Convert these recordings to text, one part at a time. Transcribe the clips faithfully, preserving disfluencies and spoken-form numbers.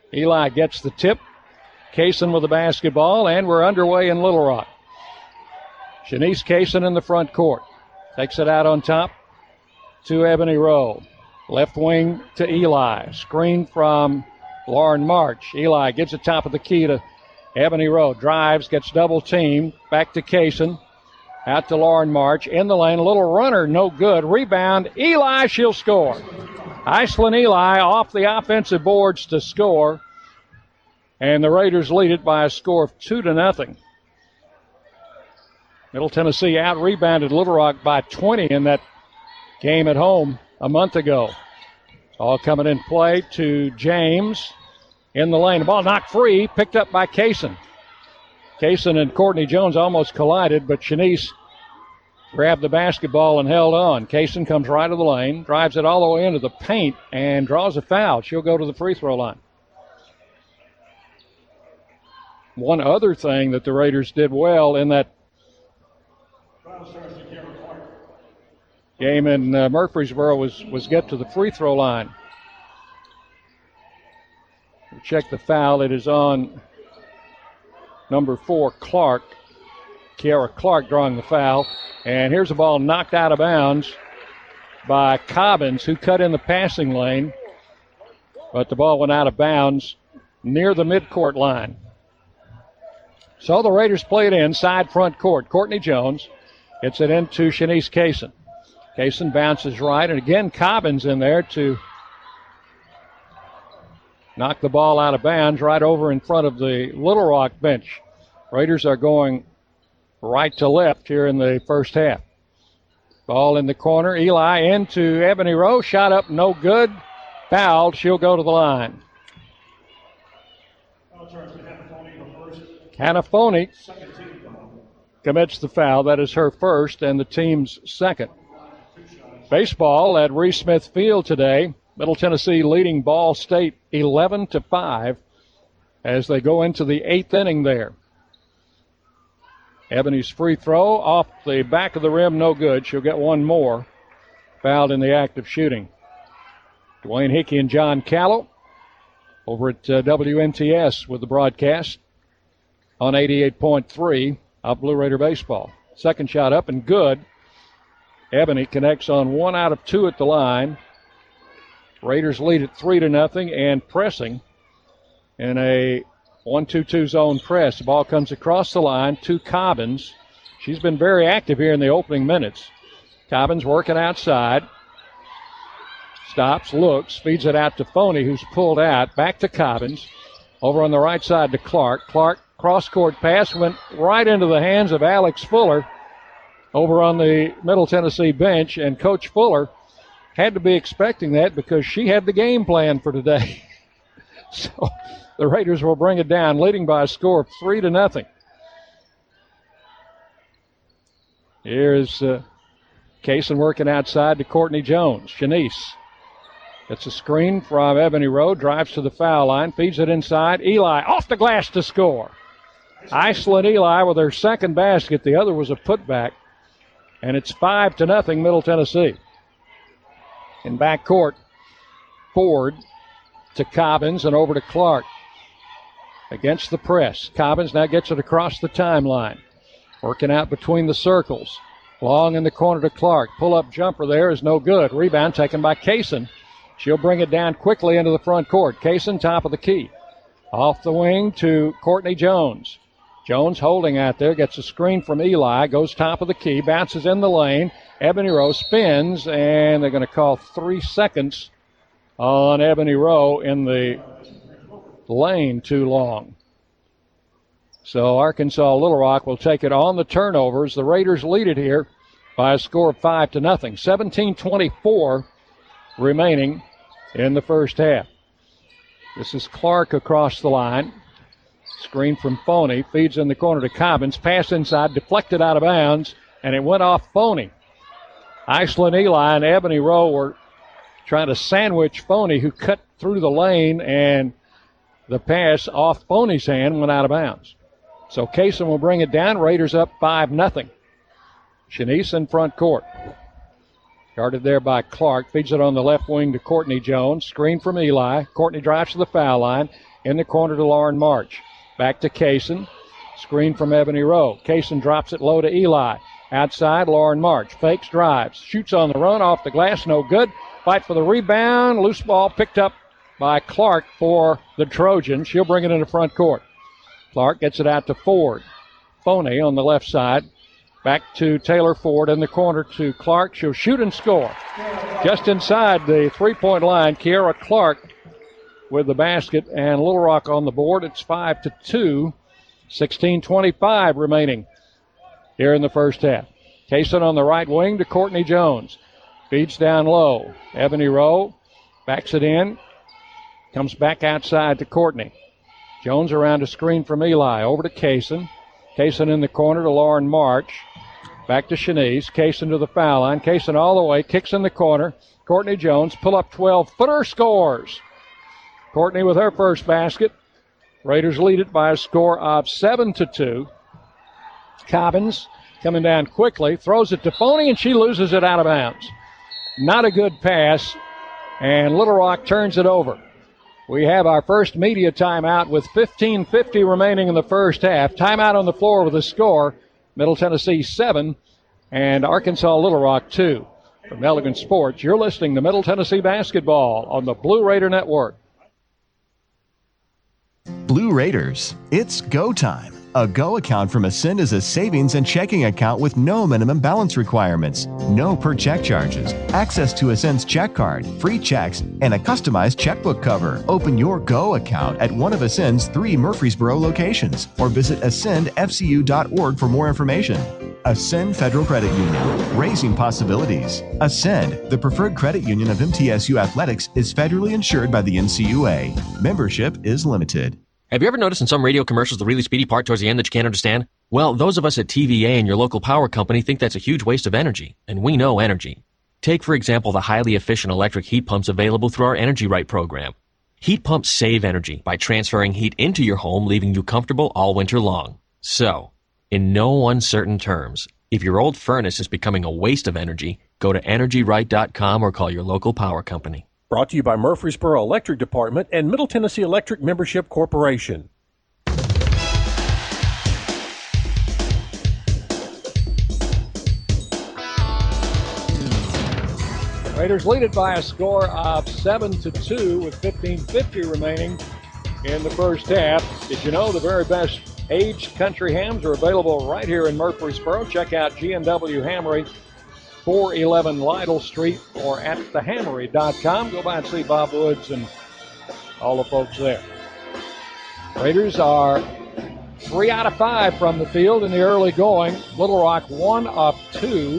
Eli gets the tip. Kaysen with the basketball, and we're underway in Little Rock. Shanice Kaysen in the front court. Takes it out on top to Ebony Rowe. Left wing to Eli. Screen from Lauren March. Eli gives it top of the key to Ebony Rowe. Drives, gets double teamed. Back to Kaysen. Out to Lauren March. In the lane. A little runner, no good. Rebound. Eli, she'll score. Iceland Eli off the offensive boards to score. And the Raiders lead it by a score of two to nothing. Middle Tennessee out-rebounded Little Rock by twenty in that game at home a month ago. All coming in play to James in the lane. The ball knocked free, picked up by Kaysen. Kaysen and Courtney Jones almost collided, but Shanice grabbed the basketball and held on. Kaysen comes right to the lane, drives it all the way into the paint, and draws a foul. She'll go to the free throw line. One other thing that the Raiders did well in that game in uh, Murfreesboro was, was get to the free throw line. We'll check the foul. It is on number four, Clark. Kiara Clark drawing the foul. And here's a ball knocked out of bounds by Cobbins, who cut in the passing lane. But the ball went out of bounds near the midcourt line. So the Raiders play it in, side front court. Courtney Jones gets it into Shanice Kaysen. Kaysen bounces right, and again Cobbins in there to knock the ball out of bounds right over in front of the Little Rock bench. Raiders are going right to left here in the first half. Ball in the corner. Eli into Ebony Rowe. Shot up, no good. Fouled. She'll go to the line. Hannah Foney commits the foul. That is her first and the team's second. Baseball at Reese Smith Field today. Middle Tennessee leading Ball State eleven to five as they go into the eighth inning there. Ebony's free throw off the back of the rim, no good. She'll get one more. Fouled in the act of shooting. Dwayne Hickey and John Callow over at uh, W N T S with the broadcast on eighty-eight point three of Blue Raider Baseball. Second shot up and good. Ebony connects on one out of two at the line. Raiders lead at three to nothing and pressing in a one two two zone press. The ball comes across the line to Cobbins. She's been very active here in the opening minutes. Cobbins working outside. Stops, looks, feeds it out to Foney, who's pulled out. Back to Cobbins. Over on the right side to Clark. Clark, cross-court pass, went right into the hands of Alex Fuller over on the Middle Tennessee bench, and Coach Fuller had to be expecting that because she had the game plan for today. So the Raiders will bring it down, leading by a score of three to nothing. Here's uh, Kaysen working outside to Courtney Jones. Shanice gets a screen from Ebony Rowe, drives to the foul line, feeds it inside. Eli off the glass to score. Iceland Eli with her second basket. The other was a putback. And it's five to nothing Middle Tennessee. In backcourt, Ford to Cobbins and over to Clark. Against the press. Cobbins now gets it across the timeline. Working out between the circles. Long in the corner to Clark. Pull-up jumper there is no good. Rebound taken by Kaysen. She'll bring it down quickly into the front court. Kaysen, top of the key. Off the wing to Courtney Jones. Jones holding out there, gets a screen from Eli, goes top of the key, bounces in the lane. Ebony Rowe spins, and they're going to call three seconds on Ebony Rowe in the lane too long. So Arkansas Little Rock will take it on the turnovers. The Raiders lead it here by a score of five to nothing. seventeen twenty-four remaining in the first half. This is Clark across the line. Screen from Foney. Feeds in the corner to Cobbins. Pass inside, deflected out of bounds, and it went off Foney. Iceland Eli and Ebony Rowe were trying to sandwich Foney, who cut through the lane, and the pass off Foney's hand went out of bounds. So Kaysen will bring it down. Raiders up five nothing. Shanice in front court. Guarded there by Clark. Feeds it on the left wing to Courtney Jones. Screen from Eli. Courtney drives to the foul line. In the corner to Lauren March. Back to Kaysen. Screen from Ebony Rowe. Kaysen drops it low to Eli. Outside, Lauren March. Fakes, drives. Shoots on the run, off the glass, no good. Fight for the rebound. Loose ball picked up by Clark for the Trojans. She'll bring it into front court. Clark gets it out to Ford. Foney on the left side. Back to Taylor Ford in the corner to Clark. She'll shoot and score. Just inside the three-point line, Kiera Clark with the basket, and Little Rock on the board. It's five to two. sixteen twenty-five remaining here in the first half. Kaysen on the right wing to Courtney Jones. Feeds down low. Ebony Rowe backs it in. Comes back outside to Courtney. Jones around a screen from Eli. Over to Kaysen. Kaysen in the corner to Lauren March. Back to Shanice. Kaysen to the foul line. Kaysen all the way. Kicks in the corner. Courtney Jones. Pull up twelve-footer. Scores. Courtney with her first basket. Raiders lead it by a score of seven to two. Cobbins coming down quickly. Throws it to Foney, and she loses it out of bounds. Not a good pass. And Little Rock turns it over. We have our first media timeout with fifteen fifty remaining in the first half. Timeout on the floor with a score. Middle Tennessee seven and Arkansas Little Rock two. From Elegant Sports, you're listening to Middle Tennessee Basketball on the Blue Raider Network. Blue Raiders, it's go time. A Go account from Ascend is a savings and checking account with no minimum balance requirements, no per check charges, access to Ascend's check card, free checks, and a customized checkbook cover. Open your Go account at one of Ascend's three Murfreesboro locations or visit ascend f c u dot org for more information. Ascend Federal Credit Union, raising possibilities. Ascend, the preferred credit union of M T S U Athletics, is federally insured by the N C U A. Membership is limited. Have you ever noticed in some radio commercials the really speedy part towards the end that you can't understand? Well, those of us at T V A and your local power company think that's a huge waste of energy, and we know energy. Take, for example, the highly efficient electric heat pumps available through our Energy Right program. Heat pumps save energy by transferring heat into your home, leaving you comfortable all winter long. So, in no uncertain terms, if your old furnace is becoming a waste of energy, go to energy right dot com or call your local power company. Brought to you by Murfreesboro Electric Department and Middle Tennessee Electric Membership Corporation. Raiders lead it by a score of seven to two with fifteen fifty remaining in the first half. Did you know the very best aged country hams are available right here in Murfreesboro? Check out G and W Hammery, four eleven Lytle Street, or at the hammery dot com. Go by and see Bob Woods and all the folks there. Raiders are three out of five from the field in the early going. Little Rock one of two.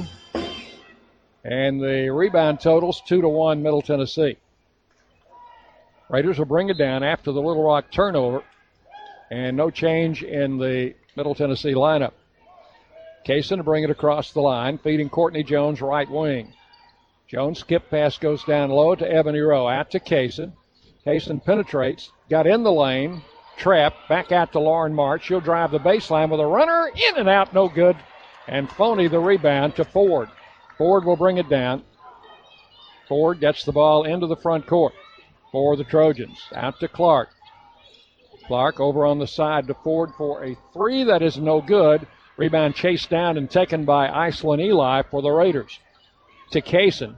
And the rebound totals two to one Middle Tennessee. Raiders will bring it down after the Little Rock turnover. And no change in the Middle Tennessee lineup. Kaysen to bring it across the line, feeding Courtney Jones right wing. Jones skip pass goes down low to Ebony Rowe, out to Kaysen. Kaysen penetrates, got in the lane, trapped, back out to Lauren March. She'll drive the baseline with a runner, in and out, no good. And Foney the rebound to Ford. Ford will bring it down. Ford gets the ball into the front court for the Trojans. Out to Clark. Clark over on the side to Ford for a three that is no good. Rebound chased down and taken by Iceland Eli for the Raiders. To Kaysen.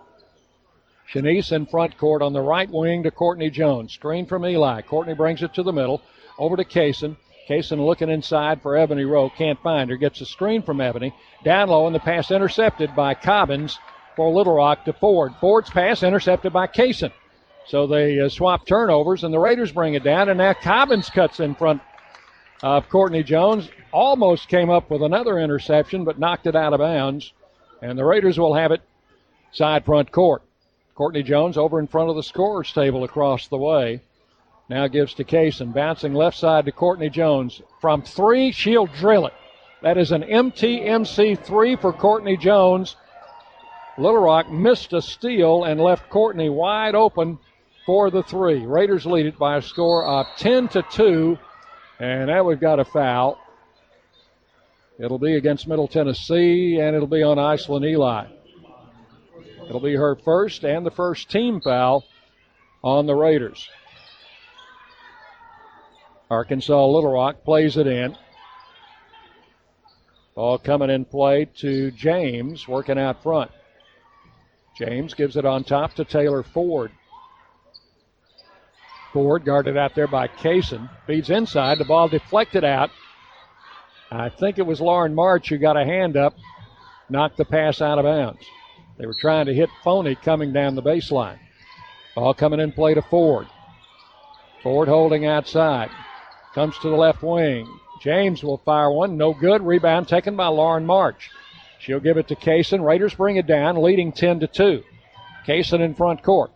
Shanice in front court on the right wing to Courtney Jones. Screen from Eli. Courtney brings it to the middle. Over to Kaysen. Kaysen looking inside for Ebony Rowe. Can't find her. Gets a screen from Ebony. Down low, and the pass intercepted by Cobbins for Little Rock to Ford. Ford's pass intercepted by Kaysen. So they uh, swap turnovers, and the Raiders bring it down, and now Cobbins cuts in front of Courtney Jones. Almost came up with another interception, but knocked it out of bounds. And the Raiders will have it side front court. Courtney Jones over in front of the scorer's table across the way. Now gives to Kaysen. Bouncing left side to Courtney Jones. From three, she'll drill it. That is an M T M C three for Courtney Jones. Little Rock missed a steal and left Courtney wide open for the three. Raiders lead it by a score of ten to two. And now we've got a foul. It'll be against Middle Tennessee, and it'll be on Iceland Eli. It'll be her first and the first team foul on the Raiders. Arkansas Little Rock plays it in. Ball coming in play to James, working out front. James gives it on top to Taylor Ford. Ford guarded out there by Kaysen. Feeds inside. The ball deflected out. I think it was Lauren March who got a hand up, knocked the pass out of bounds. They were trying to hit Phony coming down the baseline. Ball coming in play to Ford. Ford holding outside. Comes to the left wing. James will fire one. No good. Rebound taken by Lauren March. She'll give it to Kaysen. Raiders bring it down, leading ten to two. Kaysen in front court.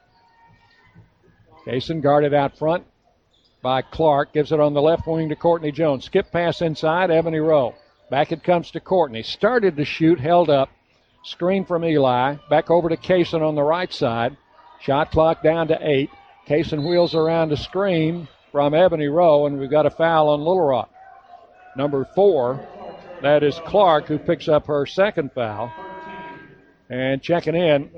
Kaysen guarded out front by Clark. Gives it on the left wing to Courtney Jones. Skip pass inside, Ebony Rowe. Back it comes to Courtney. Started to shoot, held up. Screen from Eli. Back over to Kaysen on the right side. Shot clock down to eight. Kaysen wheels around a screen from Ebony Rowe, and we've got a foul on Little Rock. Number four, that is Clark, who picks up her second foul. And checking in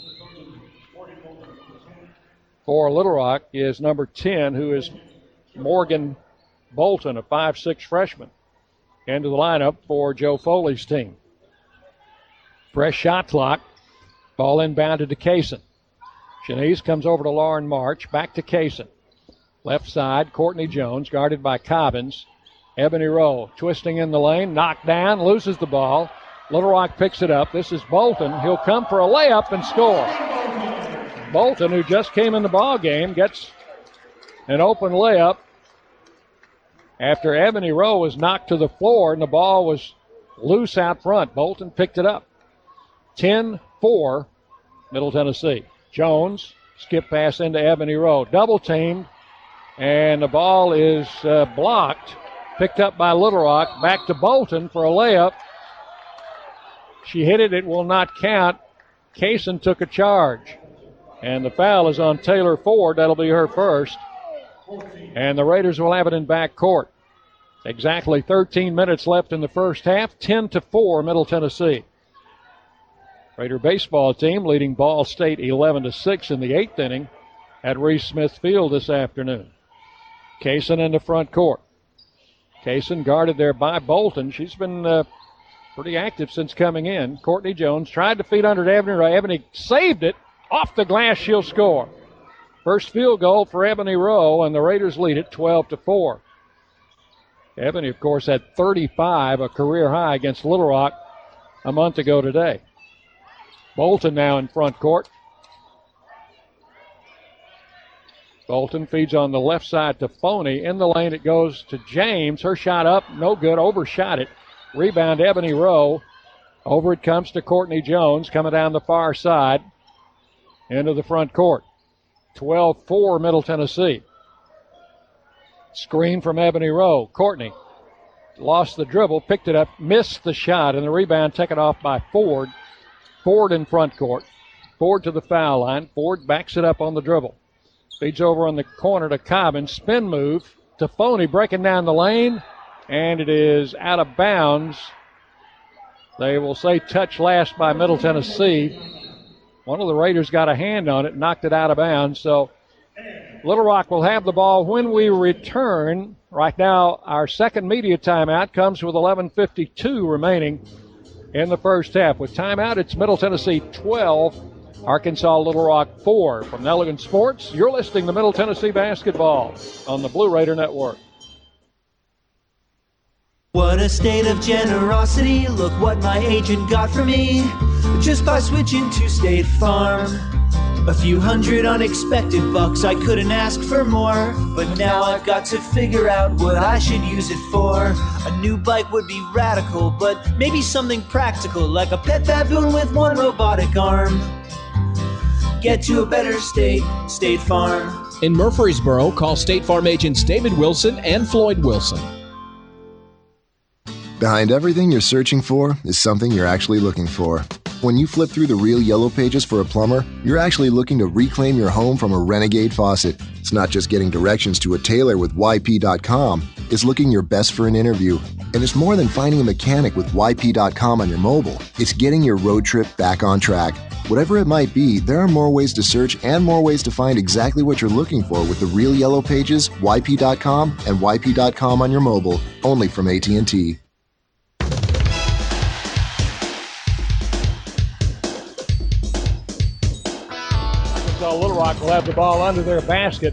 for Little Rock is number ten, who is Morgan Bolton, a five six freshman, into the lineup for Joe Foley's team. Fresh shot clock. Ball inbounded to Kaysen. Shanice comes over to Lauren March. Back to Kaysen. Left side, Courtney Jones, guarded by Cobbins. Ebony Rowe twisting in the lane, knocked down, loses the ball. Little Rock picks it up. This is Bolton. He'll come for a layup and score. Bolton, who just came in the ball game, gets an open layup after Ebony Rowe was knocked to the floor and the ball was loose out front. Bolton picked it up. ten four, Middle Tennessee. Jones, skip pass into Ebony Rowe. Double teamed, and the ball is uh, blocked. Picked up by Little Rock. Back to Bolton for a layup. She hit it. It will not count. Kaysen took a charge. And the foul is on Taylor Ford. That'll be her first. And the Raiders will have it in back court. Exactly thirteen minutes left in the first half. ten to four, Middle Tennessee. Raider baseball team leading Ball State eleven to six in the eighth inning at Reese Smith Field this afternoon. Kaysen in the front court. Kaysen guarded there by Bolton. She's been uh, pretty active since coming in. Courtney Jones tried to feed under to Ebony Rowe. Ebony saved it. Off the glass, she'll score. First field goal for Ebony Rowe, and the Raiders lead it twelve to four. Ebony, of course, had thirty-five, a career high against Little Rock a month ago today. Bolton now in front court. Bolton feeds on the left side to Phony. In the lane it goes to James. Her shot up, no good, overshot it. Rebound Ebony Rowe. Over it comes to Courtney Jones, coming down the far side into the front court. twelve four Middle Tennessee. Screen from Ebony Rowe. Courtney lost the dribble, picked it up, missed the shot, and the rebound taken off by Ford. Ford in front court. Ford to the foul line. Ford backs it up on the dribble. Feeds over on the corner to Cobbins. Spin move to Phony, breaking down the lane, and it is out of bounds. They will say touch last by Middle Tennessee. One of the Raiders got a hand on it, knocked it out of bounds. So Little Rock will have the ball when we return. Right now, our second media timeout comes with eleven fifty-two remaining in the first half. With timeout, it's Middle Tennessee twelve, Arkansas Little Rock four. From Nelligan Sports, you're listening to Middle Tennessee basketball on the Blue Raider Network. What a state of generosity, look what my agent got for me, just by switching to State Farm. A few hundred unexpected bucks, I couldn't ask for more, but now I've got to figure out what I should use it for. A new bike would be radical, but maybe something practical, like a pet baboon with one robotic arm. Get to a better state, State Farm. In Murfreesboro, call State Farm agents David Wilson and Floyd Wilson. Behind everything you're searching for is something you're actually looking for. When you flip through the Real Yellow Pages for a plumber, you're actually looking to reclaim your home from a renegade faucet. It's not just getting directions to a tailor with Y P dot com. It's looking your best for an interview. And it's more than finding a mechanic with Y P dot com on your mobile. It's getting your road trip back on track. Whatever it might be, there are more ways to search and more ways to find exactly what you're looking for with the Real Yellow Pages, Y P dot com, and Y P dot com on your mobile, only from A T and T. Little Rock will have the ball under their basket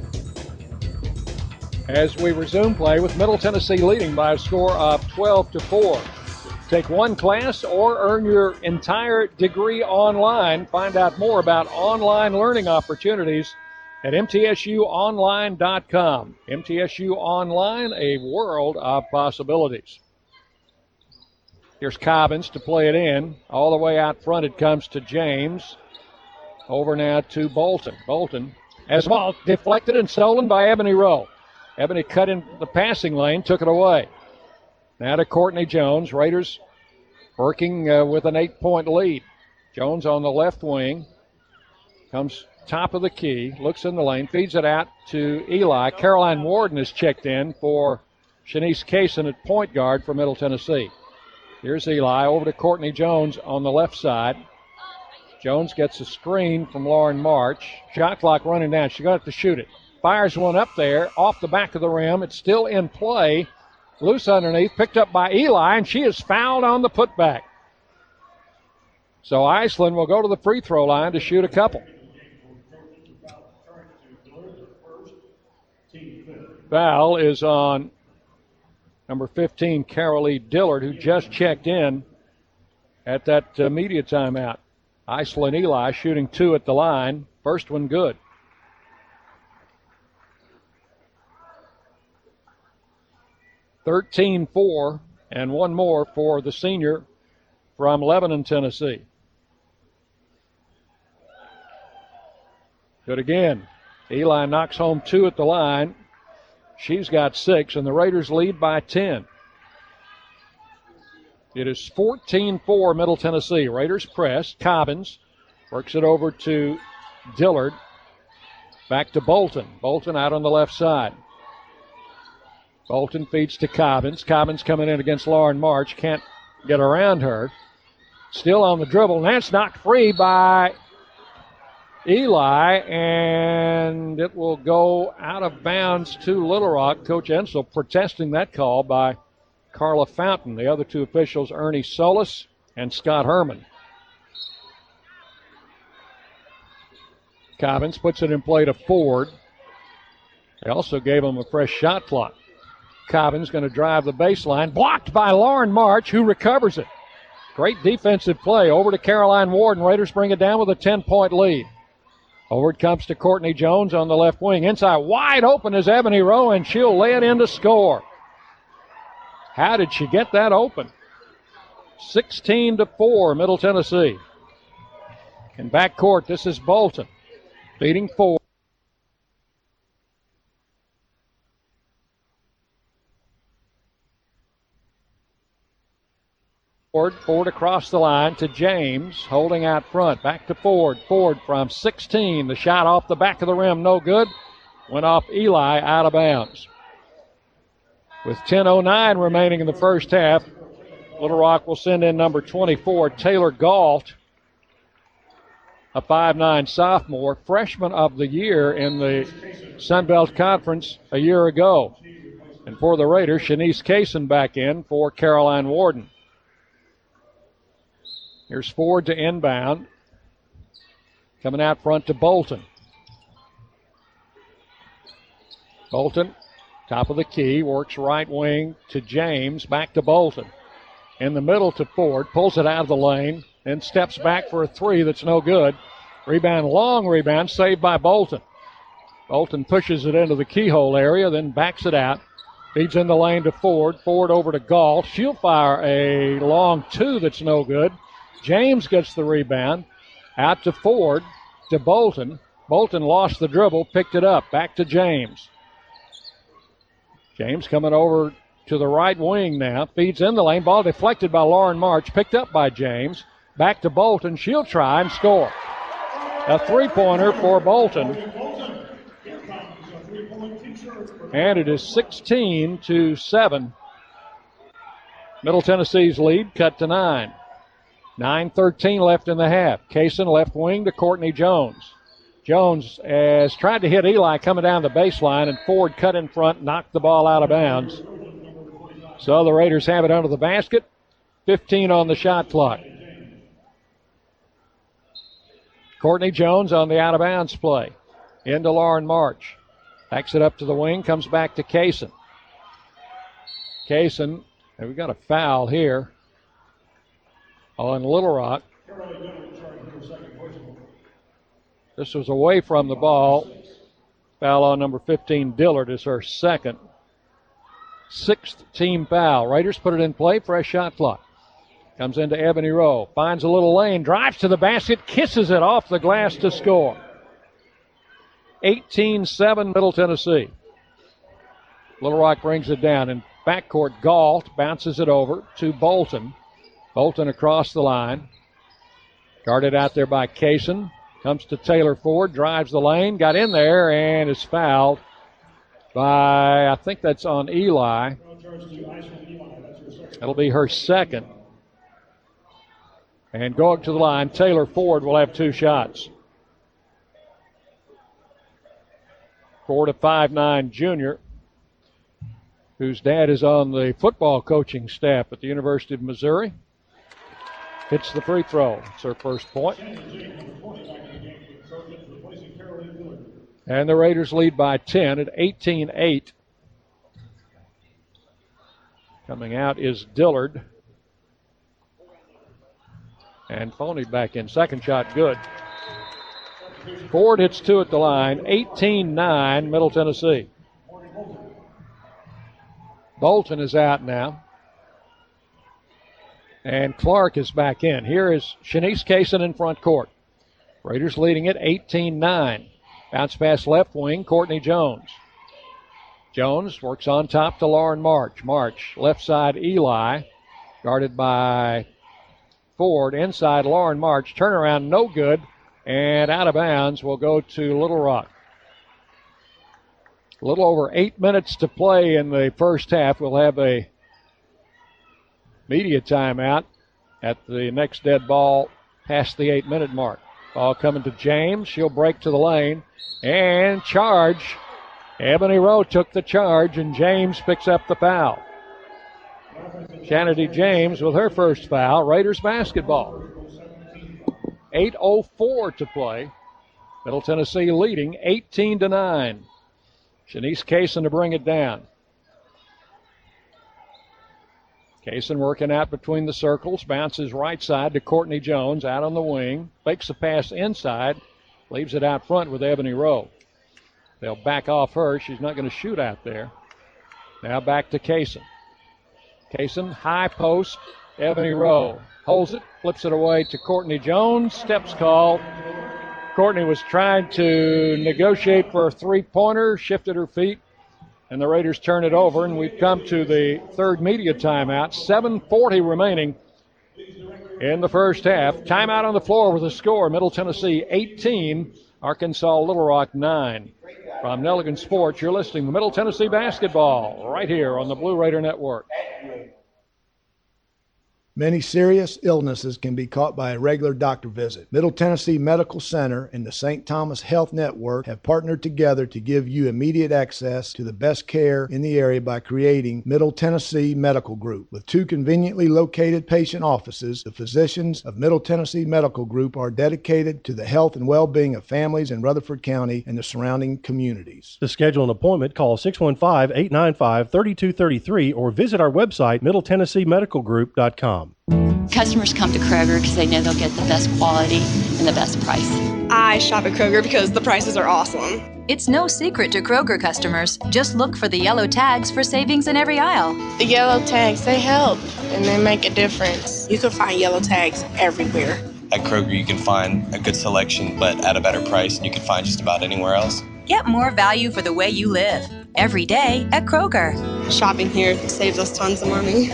as we resume play with Middle Tennessee leading by a score of twelve to four. Take one class or earn your entire degree online. Find out more about online learning opportunities at M T S U online dot com. M T S U Online, a world of possibilities. Here's Cobbins to play it in. All the way out front it comes to James. Over now to Bolton. Bolton has the ball deflected and stolen by Ebony Rowe. Ebony cut in the passing lane, took it away. Now to Courtney Jones. Raiders working uh, with an eight-point lead. Jones on the left wing. Comes top of the key, looks in the lane, feeds it out to Eli. Caroline Warden is checked in for Shanice Kaysen at point guard for Middle Tennessee. Here's Eli over to Courtney Jones on the left side. Jones gets a screen from Lauren March. Shot clock running down. She's going to have to shoot it. Fires one up there off the back of the rim. It's still in play. Loose underneath. Picked up by Eli, and she is fouled on the putback. So Iceland will go to the free throw line to shoot a couple. Foul is on number fifteen, Carolee Dillard, who just checked in at that uh, media timeout. Iceland Eli shooting two at the line. First one good. thirteen four, and one more for the senior from Lebanon, Tennessee. Good again. Eli knocks home two at the line. She's got six, and the Raiders lead by ten. It is fourteen four Middle Tennessee. Raiders press. Cobbins works it over to Dillard. Back to Bolton. Bolton out on the left side. Bolton feeds to Cobbins. Cobbins coming in against Lauren March. Can't get around her. Still on the dribble. And that's knocked free by Eli. And it will go out of bounds to Little Rock. Coach Ensel protesting that call by Carla Fountain. The other two officials, Ernie Solis and Scott Herman. Cobbins puts it in play to Ford. They also gave him a fresh shot clock. Cobbins going to drive the baseline. Blocked by Lauren March, who recovers it. Great defensive play. Over to Caroline Warden. Raiders bring it down with a ten-point lead. Over it comes to Courtney Jones on the left wing. Inside wide open is Ebony Rowe, and she'll lay it in to score. How did she get that open? sixteen to four, Middle Tennessee. In backcourt, this is Bolton. Feeding Ford. Ford, Ford across the line to James, holding out front. Back to Ford. Ford from sixteen. The shot off the back of the rim, no good. Went off Eli, out of bounds. With ten oh nine remaining in the first half, Little Rock will send in number twenty-four, Taylor Galt, a five nine sophomore, freshman of the year in the Sun Belt Conference a year ago. And for the Raiders, Shanice Kaysen back in for Caroline Warden. Here's Ford to inbound. Coming out front to Bolton. Bolton, top of the key, works right wing to James, back to Bolton. In the middle to Ford, pulls it out of the lane, then steps back for a three that's no good. Rebound, long rebound, saved by Bolton. Bolton pushes it into the keyhole area, then backs it out. Feeds in the lane to Ford. Ford over to Galt. She'll fire a long two that's no good. James gets the rebound. Out to Ford, to Bolton. Bolton lost the dribble, picked it up. Back to James. James coming over to the right wing now. Feeds in the lane. Ball deflected by Lauren March. Picked up by James. Back to Bolton. She'll try and score. A three-pointer for Bolton. And it is sixteen to seven. Middle Tennessee's lead cut to nine. nine thirteen left in the half. Kaysen left wing to Courtney Jones. Jones has tried to hit Eli coming down the baseline, and Ford cut in front, knocked the ball out of bounds. So the Raiders have it under the basket. fifteen on the shot clock. Courtney Jones on the out-of-bounds play. Into Lauren March. Backs it up to the wing, comes back to Kaysen. Kaysen, and we've got a foul here on Little Rock. This was away from the ball. Foul on number fifteen, Dillard, is her second. Sixth team foul. Raiders put it in play, fresh shot clock. Comes into Ebony Rowe, finds a little lane, drives to the basket, kisses it off the glass to score. eighteen seven Middle Tennessee. Little Rock brings it down. In backcourt, Galt bounces it over to Bolton. Bolton across the line. Guarded out there by Kaysen. Comes to Taylor Ford, drives the lane, got in there, and is fouled by, I think that's on Eli. That'll be her second. And going to the line, Taylor Ford will have two shots. Ford, a five nine junior, whose dad is on the football coaching staff at the University of Missouri. Hits the free throw. It's her first point. And the Raiders lead by ten at eighteen eight. Coming out is Dillard. And Foney back in. Second shot good. Ford hits two at the line. eighteen nine Middle Tennessee. Bolton is out now. And Clark is back in. Here is Shanice Kaysen in front court. Raiders leading it eighteen nine. Bounce pass left wing, Courtney Jones. Jones works on top to Lauren March. March, left side Eli, guarded by Ford. Inside Lauren March, turnaround no good, and out of bounds will go to Little Rock. A little over eight minutes to play in the first half. We'll have a media timeout at the next dead ball past the eight-minute mark. Ball coming to James. She'll break to the lane and charge. Ebony Rowe took the charge, and James picks up the foul. Shanity James with her first foul. Raiders basketball. eight oh four to play. Middle Tennessee leading eighteen to nine. Shanice Kaysen to bring it down. Kaysen working out between the circles. Bounces right side to Courtney Jones out on the wing. Fakes the pass inside. Leaves it out front with Ebony Rowe. They'll back off her. She's not going to shoot out there. Now back to Kaysen. Kaysen, high post. Ebony Rowe holds it, flips it away to Courtney Jones. Steps called. Courtney was trying to negotiate for a three-pointer, shifted her feet, and the Raiders turn it over, and we've come to the third media timeout. seven forty remaining in the first half. Timeout on the floor with a score. Middle Tennessee eighteen, Arkansas Little Rock nine. From Nelligan Sports, you're listening to Middle Tennessee basketball right here on the Blue Raider Network. Many serious illnesses can be caught by a regular doctor visit. Middle Tennessee Medical Center and the Saint Thomas Health Network have partnered together to give you immediate access to the best care in the area by creating Middle Tennessee Medical Group. With two conveniently located patient offices, the physicians of Middle Tennessee Medical Group are dedicated to the health and well-being of families in Rutherford County and the surrounding communities. To schedule an appointment, call six one five, eight nine five, three two three three or visit our website, middle tennessee medical group dot com. Customers come to Kroger because they know they'll get the best quality and the best price. I shop at Kroger because the prices are awesome. It's no secret to Kroger customers. Just look for the yellow tags for savings in every aisle. The yellow tags, they help and they make a difference. You can find yellow tags everywhere. At Kroger, you can find a good selection, but at a better price than you can find just about anywhere else. Get more value for the way you live. Every day at Kroger. Shopping here saves us tons of money.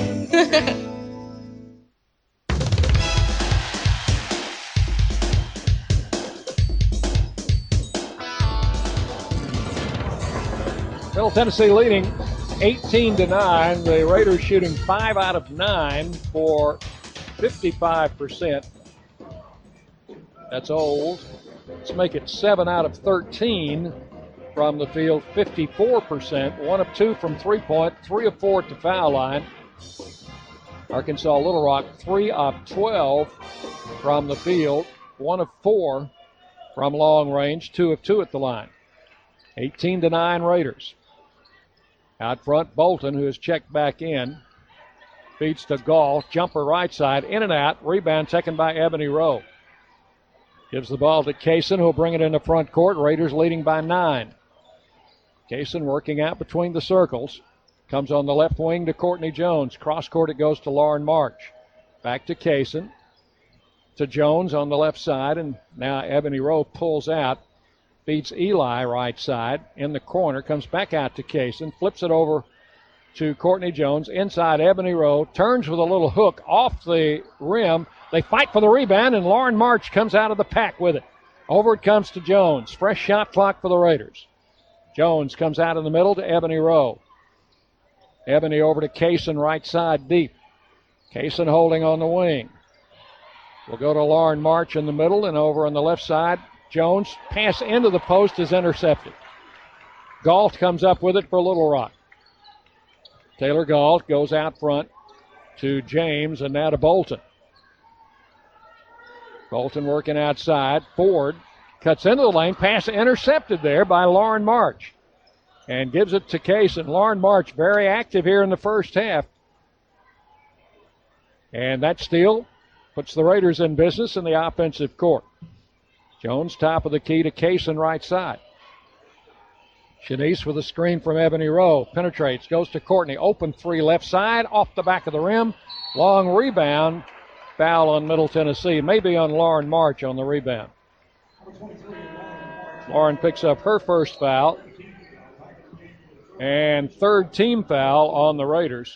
Middle Tennessee leading eighteen to nine. The Raiders shooting five out of nine for fifty-five percent. That's old. Let's make it seven out of thirteen from the field, fifty-four percent. One of two from three-point, three of four at the foul line. Arkansas Little Rock, three of twelve from the field, one of four from long range, two of two at the line. eighteen to nine Raiders. Out front, Bolton, who has checked back in, feeds to Gall, jumper right side, in and out, rebound taken by Ebony Rowe. Gives the ball to Kaysen, who'll bring it into front court. Raiders leading by nine. Kaysen working out between the circles. Comes on the left wing to Courtney Jones. Cross court it goes to Lauren March. Back to Kaysen. To Jones on the left side, and now Ebony Rowe pulls out. Feeds Eli right side in the corner. Comes back out to Kaysen. Flips it over to Courtney Jones. Inside Ebony Rowe. Turns with a little hook off the rim. They fight for the rebound, and Lauren March comes out of the pack with it. Over it comes to Jones. Fresh shot clock for the Raiders. Jones comes out in the middle to Ebony Rowe. Ebony over to Kaysen, right side deep. Kaysen holding on the wing. We'll go to Lauren March in the middle, and over on the left side, Jones. Pass into the post is intercepted. Galt comes up with it for Little Rock. Taylor Galt goes out front to James, and now to Bolton. Bolton working outside. Ford cuts into the lane. Pass intercepted there by Lauren March. And gives it to Kaysen. Lauren March very active here in the first half. And that steal puts the Raiders in business in the offensive court. Jones top of the key to Kaysen right side. Shanice with a screen from Ebony Rowe. Penetrates, goes to Courtney. Open three left side, off the back of the rim. Long rebound. Foul on Middle Tennessee. Maybe on Lauren March on the rebound. Lauren picks up her first foul. And third team foul on the Raiders.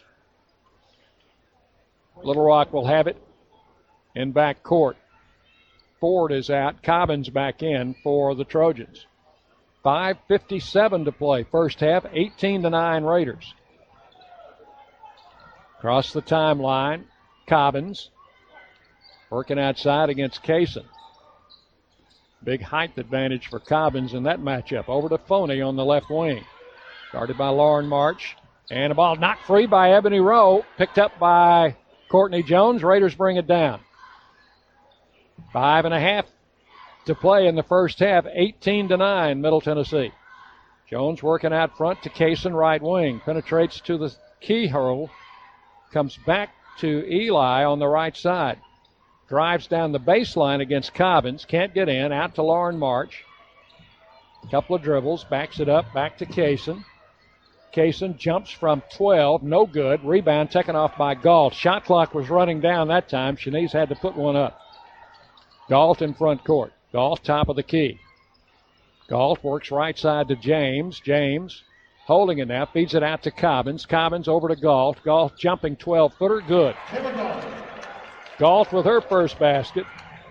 Little Rock will have it in back court. Ford is out. Cobbins back in for the Trojans. five fifty-seven to play. First half, eighteen to nine Raiders. Across the timeline, Cobbins working outside against Kaysen. Big height advantage for Cobbins in that matchup. Over to Foney on the left wing. Guarded by Lauren March. And a ball knocked free by Ebony Rowe. Picked up by Courtney Jones. Raiders bring it down. Five and a half to play in the first half. eighteen to nine, Middle Tennessee. Jones working out front to Kaysen, right wing. Penetrates to the keyhole. Comes back to Eli on the right side. Drives down the baseline against Cobbins. Can't get in. Out to Lauren March. Couple of dribbles. Backs it up. Back to Kaysen. Kaysen jumps from twelve. No good. Rebound taken off by Galt. Shot clock was running down that time. Shanice had to put one up. Galt in front court. Galt top of the key. Galt works right side to James. James holding it now. Feeds it out to Cobbins. Cobbins over to Galt. Galt jumping twelve-footer. Good. Galt with her first basket.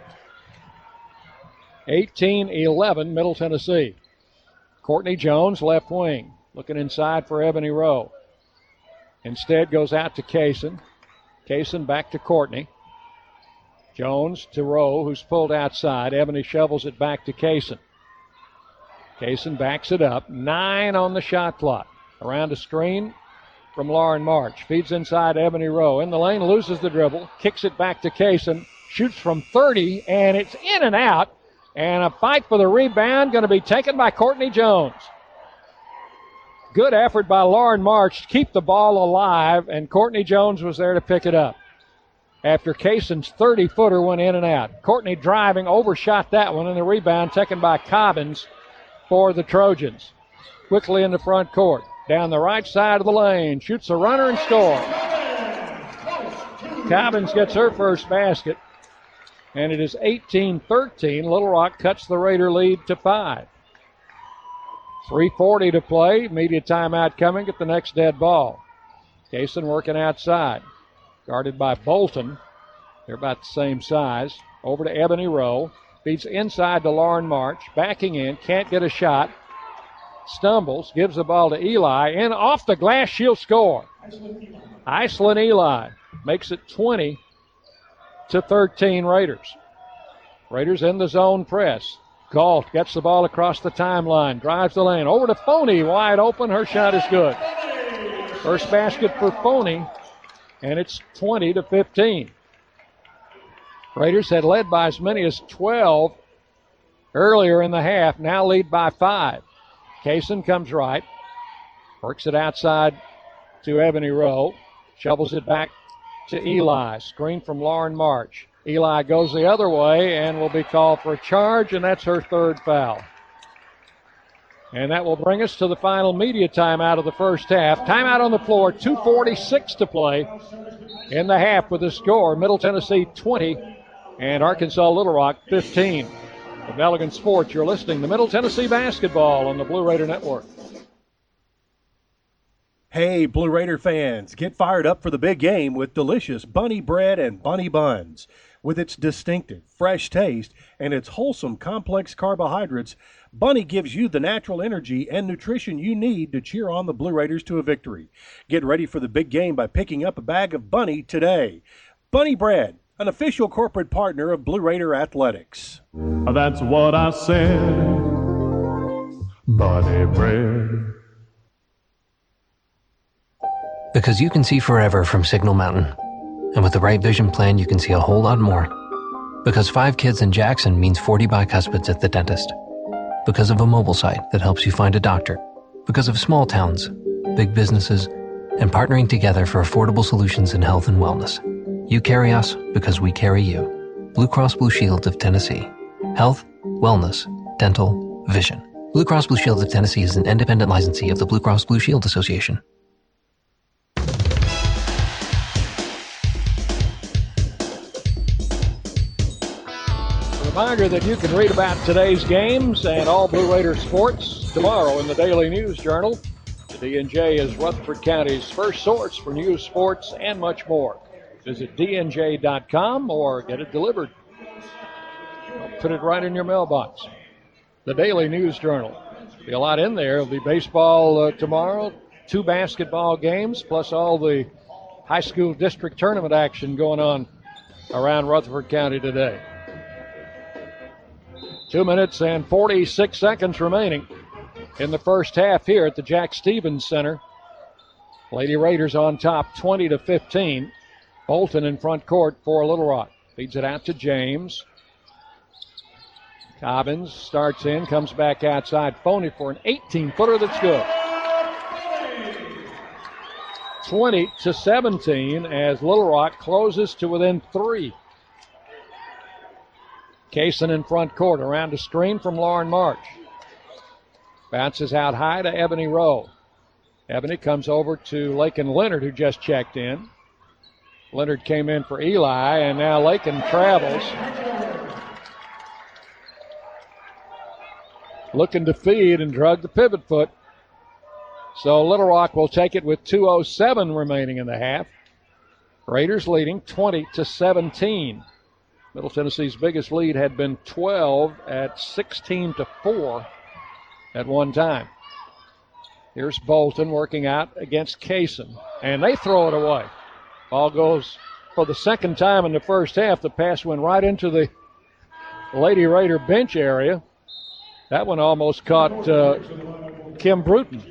eighteen eleven, Middle Tennessee. Courtney Jones, left wing. Looking inside for Ebony Rowe. Instead goes out to Kaysen. Kaysen back to Courtney. Jones to Rowe, who's pulled outside. Ebony shovels it back to Kaysen. Kaysen backs it up. Nine on the shot clock. Around a screen from Lauren March. Feeds inside Ebony Rowe. In the lane, loses the dribble. Kicks it back to Kaysen. Shoots from thirty, and it's in and out. And a fight for the rebound going to be taken by Courtney Jones. Good effort by Lauren March to keep the ball alive, and Courtney Jones was there to pick it up. After Kaysen's thirty-footer went in and out. Courtney driving, overshot that one, and the rebound taken by Cobbins for the Trojans. Quickly in the front court. Down the right side of the lane. Shoots a runner and scores. Cobbins gets her first basket, and it is eighteen thirteen. Little Rock cuts the Raider lead to five. three forty to play. Immediate timeout coming at the next dead ball. Kaysen working outside. Guarded by Bolton. They're about the same size. Over to Ebony Rowe. Feeds inside to Lauren March. Backing in. Can't get a shot. Stumbles. Gives the ball to Eli. And off the glass, she'll score. Iceland Eli makes it twenty to thirteen Raiders. Raiders in the zone press. Galt gets the ball across the timeline, drives the lane, over to Foney, wide open. Her shot is good. First basket for Foney, and it's twenty to fifteen. Raiders had led by as many as twelve earlier in the half, now lead by five. Kaysen comes right, works it outside to Ebony Rowe, shovels it back to Eli. Screen from Lauren March. Eli goes the other way and will be called for a charge, and that's her third foul. And that will bring us to the final media timeout of the first half. Timeout on the floor, two forty-six to play in the half with the score, Middle Tennessee twenty and Arkansas Little Rock fifteen. From Elegant Sports, you're listening to Middle Tennessee Basketball on the Blue Raider Network. Hey, Blue Raider fans, get fired up for the big game with delicious Bunny Bread and Bunny Buns. With its distinctive, fresh taste and its wholesome, complex carbohydrates, Bunny gives you the natural energy and nutrition you need to cheer on the Blue Raiders to a victory. Get ready for the big game by picking up a bag of Bunny today. Bunny Bread, an official corporate partner of Blue Raider Athletics. That's what I said, Bunny Bread. Because you can see forever from Signal Mountain. And with the right vision plan, you can see a whole lot more. Because five kids in Jackson means forty bicuspids at the dentist. Because of a mobile site that helps you find a doctor. Because of small towns, big businesses, and partnering together for affordable solutions in health and wellness. You carry us because we carry you. Blue Cross Blue Shield of Tennessee. Health, wellness, dental, vision. Blue Cross Blue Shield of Tennessee is an independent licensee of the Blue Cross Blue Shield Association. Reminder that you can read about today's games and all Blue Raider sports tomorrow in the Daily News Journal. The D N J is Rutherford County's first source for news, sports, and much more. Visit D N J dot com or get it delivered. Put it right in your mailbox. The Daily News Journal. Be a lot in there. There'll be baseball uh, tomorrow, two basketball games, plus all the high school district tournament action going on around Rutherford County today. Two minutes and forty-six seconds remaining in the first half here at the Jack Stevens Center. Lady Raiders on top twenty to fifteen. Bolton in front court for Little Rock. Feeds it out to James. Cobbins starts in, comes back outside. Foney for an eighteen-footer that's good. twenty to seventeen as Little Rock closes to within three. Kaysen in front court, around a screen from Lauren March. Bounces out high to Ebony Rowe. Ebony comes over to Lakin Leonard, who just checked in. Leonard came in for Eli, and now Lakin travels. Looking to feed and drug the pivot foot. So Little Rock will take it with two oh seven remaining in the half. Raiders leading twenty to seventeen. Middle Tennessee's biggest lead had been twelve at sixteen to four at one time. Here's Bolton working out against Kaysen, and they throw it away. Ball goes for the second time in the first half. The pass went right into the Lady Raider bench area. That one almost caught uh, Kim Bruton.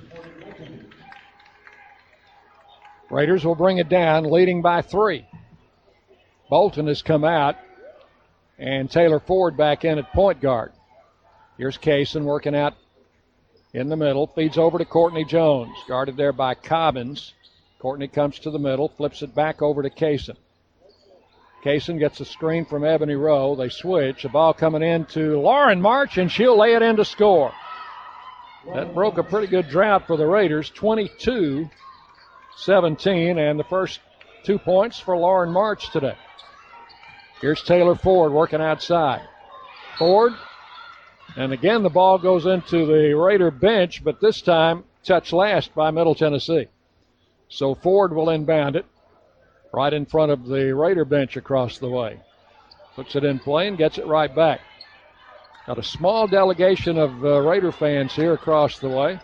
Raiders will bring it down, leading by three. Bolton has come out, and Taylor Ford back in at point guard. Here's Kaysen working out in the middle, feeds over to Courtney Jones, guarded there by Cobbins. Courtney comes to the middle, flips it back over to Kaysen. Kaysen gets a screen from Ebony Rowe. They switch. The ball coming in to Lauren March, and she'll lay it in to score. That broke a pretty good drought for the Raiders, twenty-two seventeen, and the first two points for Lauren March today. Here's Taylor Ford working outside. Ford, and again the ball goes into the Raider bench, but this time touched last by Middle Tennessee. So Ford will inbound it right in front of the Raider bench across the way. Puts it in play and gets it right back. Got a small delegation of uh, Raider fans here across the way.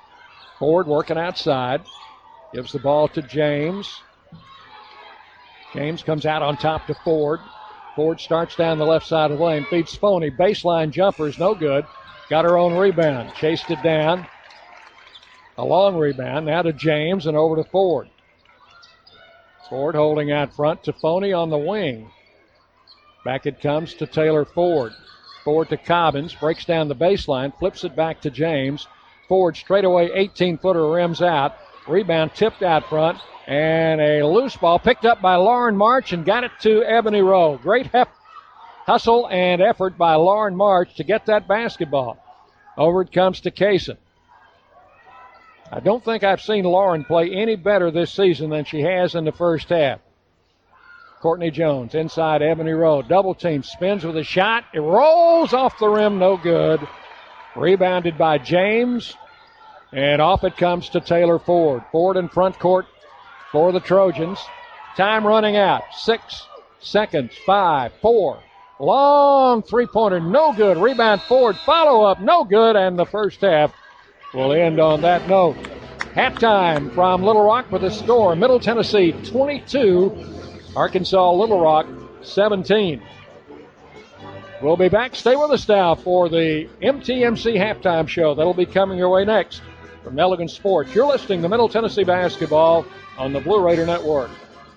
Ford working outside. Gives the ball to James. James comes out on top to Ford. Ford starts down the left side of the lane, feeds Phony. Baseline jumpers, no good. Got her own rebound. Chased it down. A long rebound. Now to James and over to Ford. Ford holding out front to Phony on the wing. Back it comes to Taylor Ford. Ford to Cobbins. Breaks down the baseline. Flips it back to James. Ford straightaway eighteen-footer rims out. Rebound tipped out front. And a loose ball picked up by Lauren March and got it to Ebony Rowe. Great hep- hustle and effort by Lauren March to get that basketball. Over it comes to Kaysen. I don't think I've seen Lauren play any better this season than she has in the first half. Courtney Jones inside Ebony Rowe. Double team, spins with a shot. It rolls off the rim, no good. Rebounded by James. And off it comes to Taylor Ford. Ford in front court for the Trojans. Time running out. Six seconds. Five, four. Long three-pointer, no good. Rebound Ford. Follow-up, no good. And the first half will end on that note. Halftime from Little Rock with a score. Middle Tennessee twenty-two. Arkansas Little Rock seventeen. We'll be back. Stay with us now for the M T M C halftime show. That'll be coming your way next from Elegant Sports. You're listening to Middle Tennessee Basketball on the Blue Raider Network.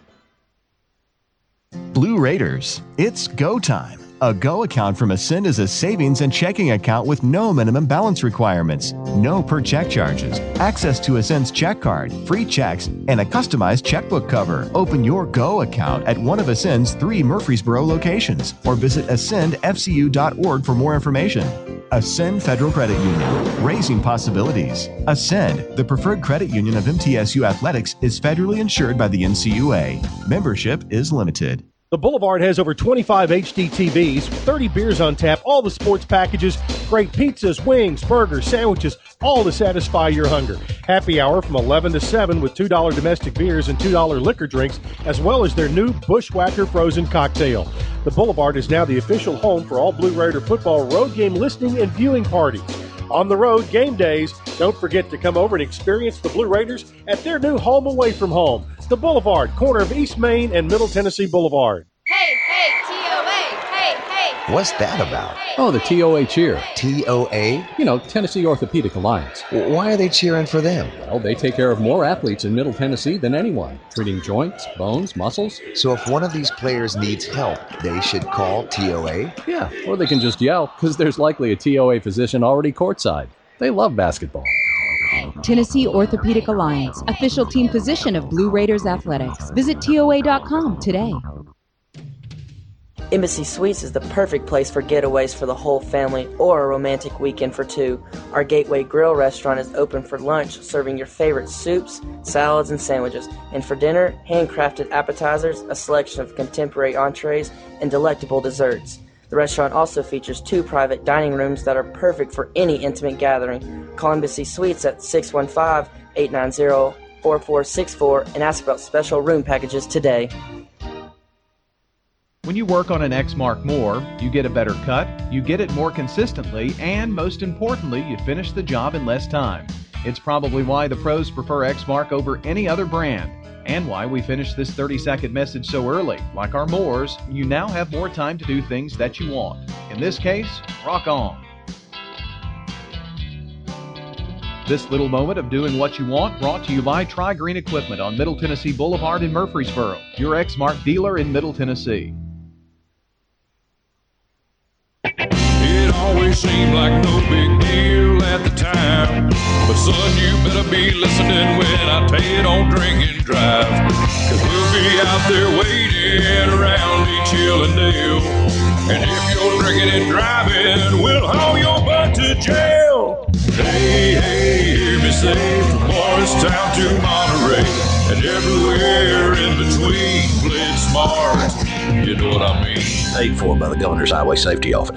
Blue Raiders, it's go time. A Go account from Ascend is a savings and checking account with no minimum balance requirements, no per check charges, access to Ascend's check card, free checks, and a customized checkbook cover. Open your Go account at one of Ascend's three Murfreesboro locations or visit ascend f c u dot org for more information. Ascend Federal Credit Union, raising possibilities. Ascend, the preferred credit union of M T S U Athletics, is federally insured by the N C U A. Membership is limited. The Boulevard has over twenty-five H D T Vs, thirty beers on tap, all the sports packages, great pizzas, wings, burgers, sandwiches, all to satisfy your hunger. Happy hour from eleven to seven with two dollars domestic beers and two dollars liquor drinks, as well as their new Bushwhacker frozen cocktail. The Boulevard is now the official home for all Blue Raider football road game listening and viewing parties. On the road game days, don't forget to come over and experience the Blue Raiders at their new home away from home. The Boulevard, corner of East Main and Middle Tennessee Boulevard. Hey, hey, T O A, hey, hey. What's that about? Oh, the T O A cheer. T O A? You know, Tennessee Orthopedic Alliance. Why are they cheering for them? Well, they take care of more athletes in Middle Tennessee than anyone, treating joints, bones, muscles. So if one of these players needs help, they should call T O A? Yeah, or they can just yell, because there's likely a T O A physician already courtside. They love basketball. Tennessee Orthopedic Alliance, official team physician of Blue Raiders Athletics. Visit T O A dot com today. Embassy Suites is the perfect place for getaways for the whole family or a romantic weekend for two. Our Gateway Grill restaurant is open for lunch, serving your favorite soups, salads, and sandwiches. And for dinner, handcrafted appetizers, a selection of contemporary entrees, and delectable desserts. The restaurant also features two private dining rooms that are perfect for any intimate gathering. Call Embassy Suites at six one five, eight nine zero, four four six four and ask about special room packages today. When you work on an Exmark more, you get a better cut, you get it more consistently, and most importantly, you finish the job in less time. It's probably why the pros prefer Exmark over any other brand, and why we finish this thirty-second message so early. Like our mowers, you now have more time to do things that you want. In this case, rock on. This little moment of doing what you want brought to you by Tri-Green Equipment on Middle Tennessee Boulevard in Murfreesboro, your Exmark dealer in Middle Tennessee. It always seemed like no big deal at the time, but son, you better be listening when I tell you don't drink and drive, cause we'll be out there waiting around each hill and dale, and if you're drinking and driving, we'll haul your butt to jail. Hey, hey, hear me say, from Morristown to Monterey, and everywhere in between, play smart, you know what I mean. Paid for by the Governor's Highway Safety Office.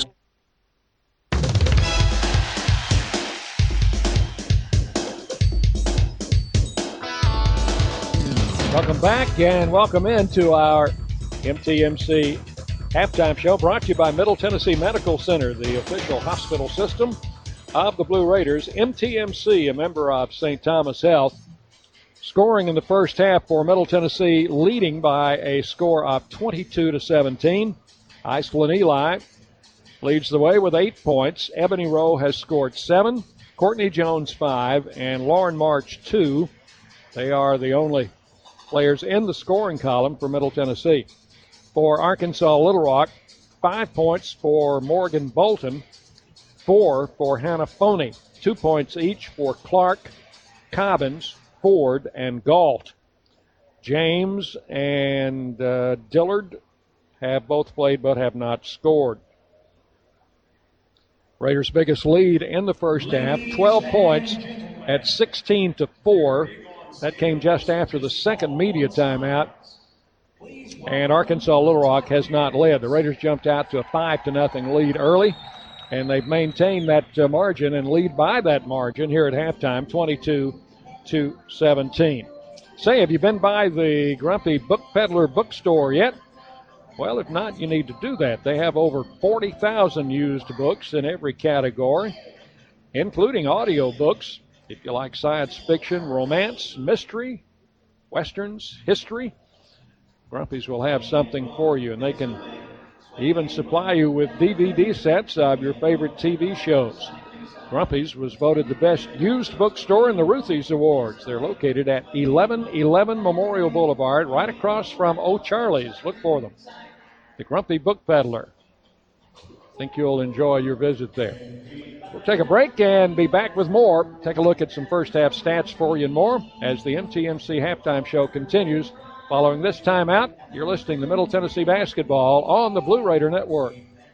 Welcome back and welcome into our M T M C halftime show, brought to you by Middle Tennessee Medical Center, the official hospital system of the Blue Raiders. M T M C, a member of Saint Thomas Health. Scoring in the first half for Middle Tennessee, leading by a score of twenty-two to seventeen. Iceland Eli leads the way with eight points. Ebony Rowe has scored seven, Courtney Jones five, and Lauren March two. They are the only players in the scoring column for Middle Tennessee. For Arkansas Little Rock, five points for Morgan Bolton, four for Hannah Foney, two points each for Clark, Cobbins, Ford, and Galt. James and uh, Dillard have both played but have not scored. Raiders' biggest lead in the first half, twelve points at sixteen to four. That came just after the second media timeout. And Arkansas Little Rock has not led. The Raiders jumped out to a five to nothing lead early, and they've maintained that uh, margin and lead by that margin here at halftime, twenty-two to seventeen. Say, have you been by the Grumpy Book Peddler bookstore yet? Well, if not, you need to do that. They have over forty thousand used books in every category, including audio books. If you like science fiction, romance, mystery, westerns, history, Grumpy's will have something for you, and they can even supply you with D V D sets of your favorite T V shows. Grumpy's was voted the best used bookstore in the Ruthie's Awards. They're located at eleven eleven Memorial Boulevard, right across from O'Charlie's. Look for them. The Grumpy Book Peddler. Think you'll enjoy your visit there. We'll take a break and be back with more. Take a look at some first half stats for you and more as the M T M C halftime show continues. Following this timeout, you're listening to Middle Tennessee basketball on the Blue Raider Network.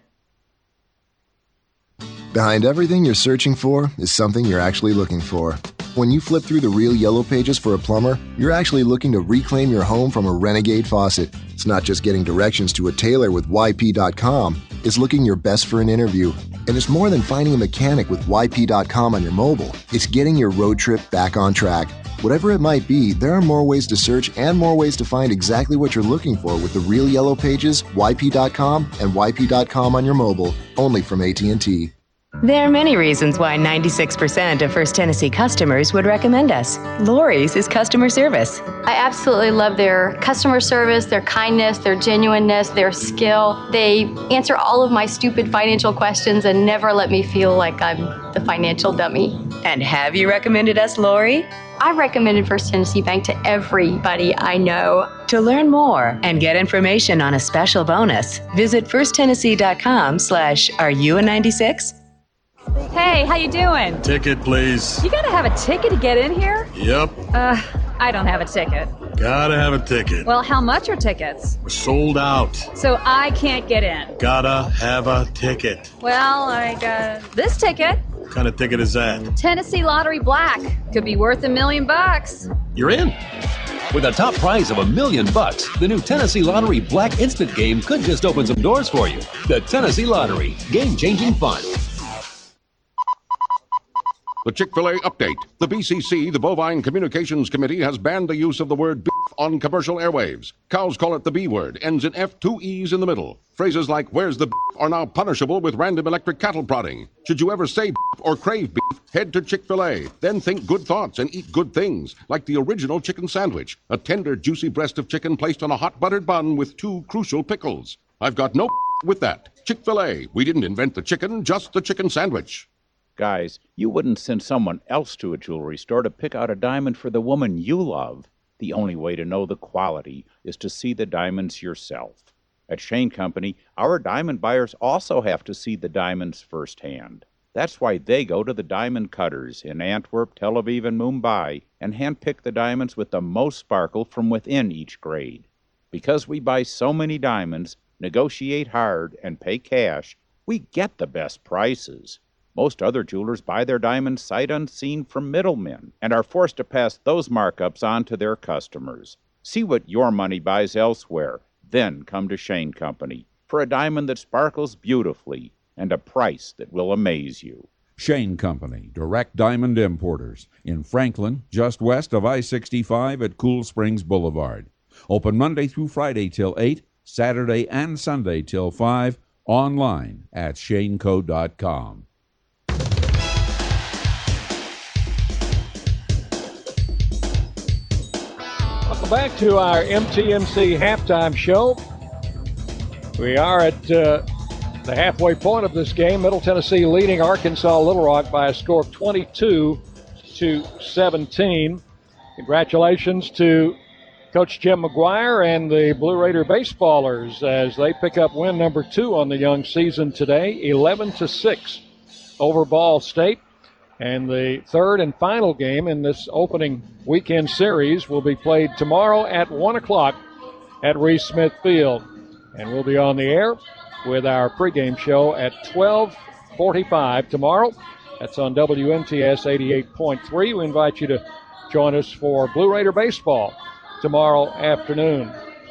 Behind everything you're searching for is something you're actually looking for. When you flip through the real yellow pages for a plumber, you're actually looking to reclaim your home from a Renegade faucet. It's not just getting directions to a tailor with Y P dot com. It's looking your best for an interview. And it's more than finding a mechanic with Y P dot com on your mobile. It's getting your road trip back on track. Whatever it might be, there are more ways to search and more ways to find exactly what you're looking for with the real yellow pages, Y P dot com, and Y P dot com on your mobile, only from A T and T. There are many reasons why ninety-six percent of First Tennessee customers would recommend us. Lori's is customer service. I absolutely love their customer service, their kindness, their genuineness, their skill. They answer all of my stupid financial questions and never let me feel like I'm the financial dummy. And have you recommended us, Lori? I've recommended First Tennessee Bank to everybody I know. To learn more and get information on a special bonus, visit first tennessee dot com slash are you a ninety-six? Hey, how you doing? Ticket, please. You gotta have a ticket to get in here? Yep. Uh, I don't have a ticket. Gotta have a ticket. Well, how much are tickets? We're sold out. So I can't get in. Gotta have a ticket. Well, I got this ticket. What kind of ticket is that? Tennessee Lottery Black. Could be worth a million bucks. You're in. With a top prize of a million bucks, the new Tennessee Lottery Black Instant Game could just open some doors for you. The Tennessee Lottery. Game-changing fun. The Chick-fil-A update. The B C C, the Bovine Communications Committee, has banned the use of the word beef on commercial airwaves. Cows call it the B word, ends in F, two E's in the middle. Phrases like, where's the beef, are now punishable with random electric cattle prodding. Should you ever say beef or crave beef, head to Chick-fil-A. Then think good thoughts and eat good things, like the original chicken sandwich, a tender, juicy breast of chicken placed on a hot buttered bun with two crucial pickles. I've got no with that. Chick-fil-A. We didn't invent the chicken, just the chicken sandwich. Guys, you wouldn't send someone else to a jewelry store to pick out a diamond for the woman you love. The only way to know the quality is to see the diamonds yourself. At Shane Company, our diamond buyers also have to see the diamonds firsthand. That's why they go to the diamond cutters in Antwerp, Tel Aviv, and Mumbai and handpick the diamonds with the most sparkle from within each grade. Because we buy so many diamonds, negotiate hard, and pay cash, we get the best prices. Most other jewelers buy their diamonds sight unseen from middlemen and are forced to pass those markups on to their customers. See what your money buys elsewhere, then come to Shane Company for a diamond that sparkles beautifully and a price that will amaze you. Shane Company, direct diamond importers, in Franklin, just west of I sixty-five at Cool Springs Boulevard. Open Monday through Friday till eight, Saturday and Sunday till five, online at shane co dot com. Welcome back to our M T M C halftime show. We are at uh, the halfway point of this game. Middle Tennessee leading Arkansas Little Rock by a score of twenty-two to seventeen. Congratulations to Coach Jim McGuire and the Blue Raider baseballers as they pick up win number two on the young season today, eleven to six over Ball State. And the third and final game in this opening weekend series will be played tomorrow at one o'clock at Reese Smith Field. And we'll be on the air with our pregame show at twelve forty-five tomorrow. That's on W M T S eighty-eight point three. We invite you to join us for Blue Raider baseball tomorrow afternoon.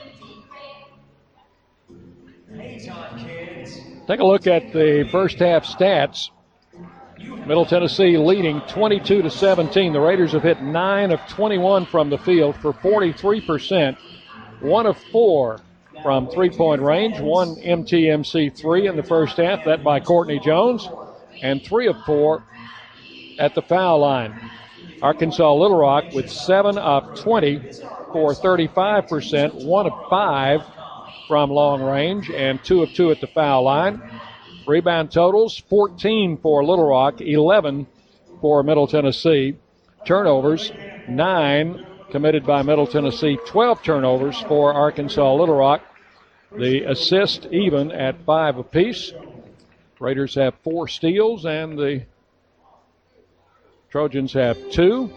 Take a look at the first half stats. Middle Tennessee leading twenty-two to seventeen. The Raiders have hit nine of twenty-one from the field for forty-three percent. One of four from three-point range. One M T M C three in the first half, that by Courtney Jones. And three of four at the foul line. Arkansas Little Rock with seven of twenty for thirty-five percent. One of five from long range and two of two at the foul line. Rebound totals, fourteen for Little Rock, eleven for Middle Tennessee. Turnovers, nine committed by Middle Tennessee, twelve turnovers for Arkansas Little Rock. The assist even at five apiece. Raiders have four steals and the Trojans have two.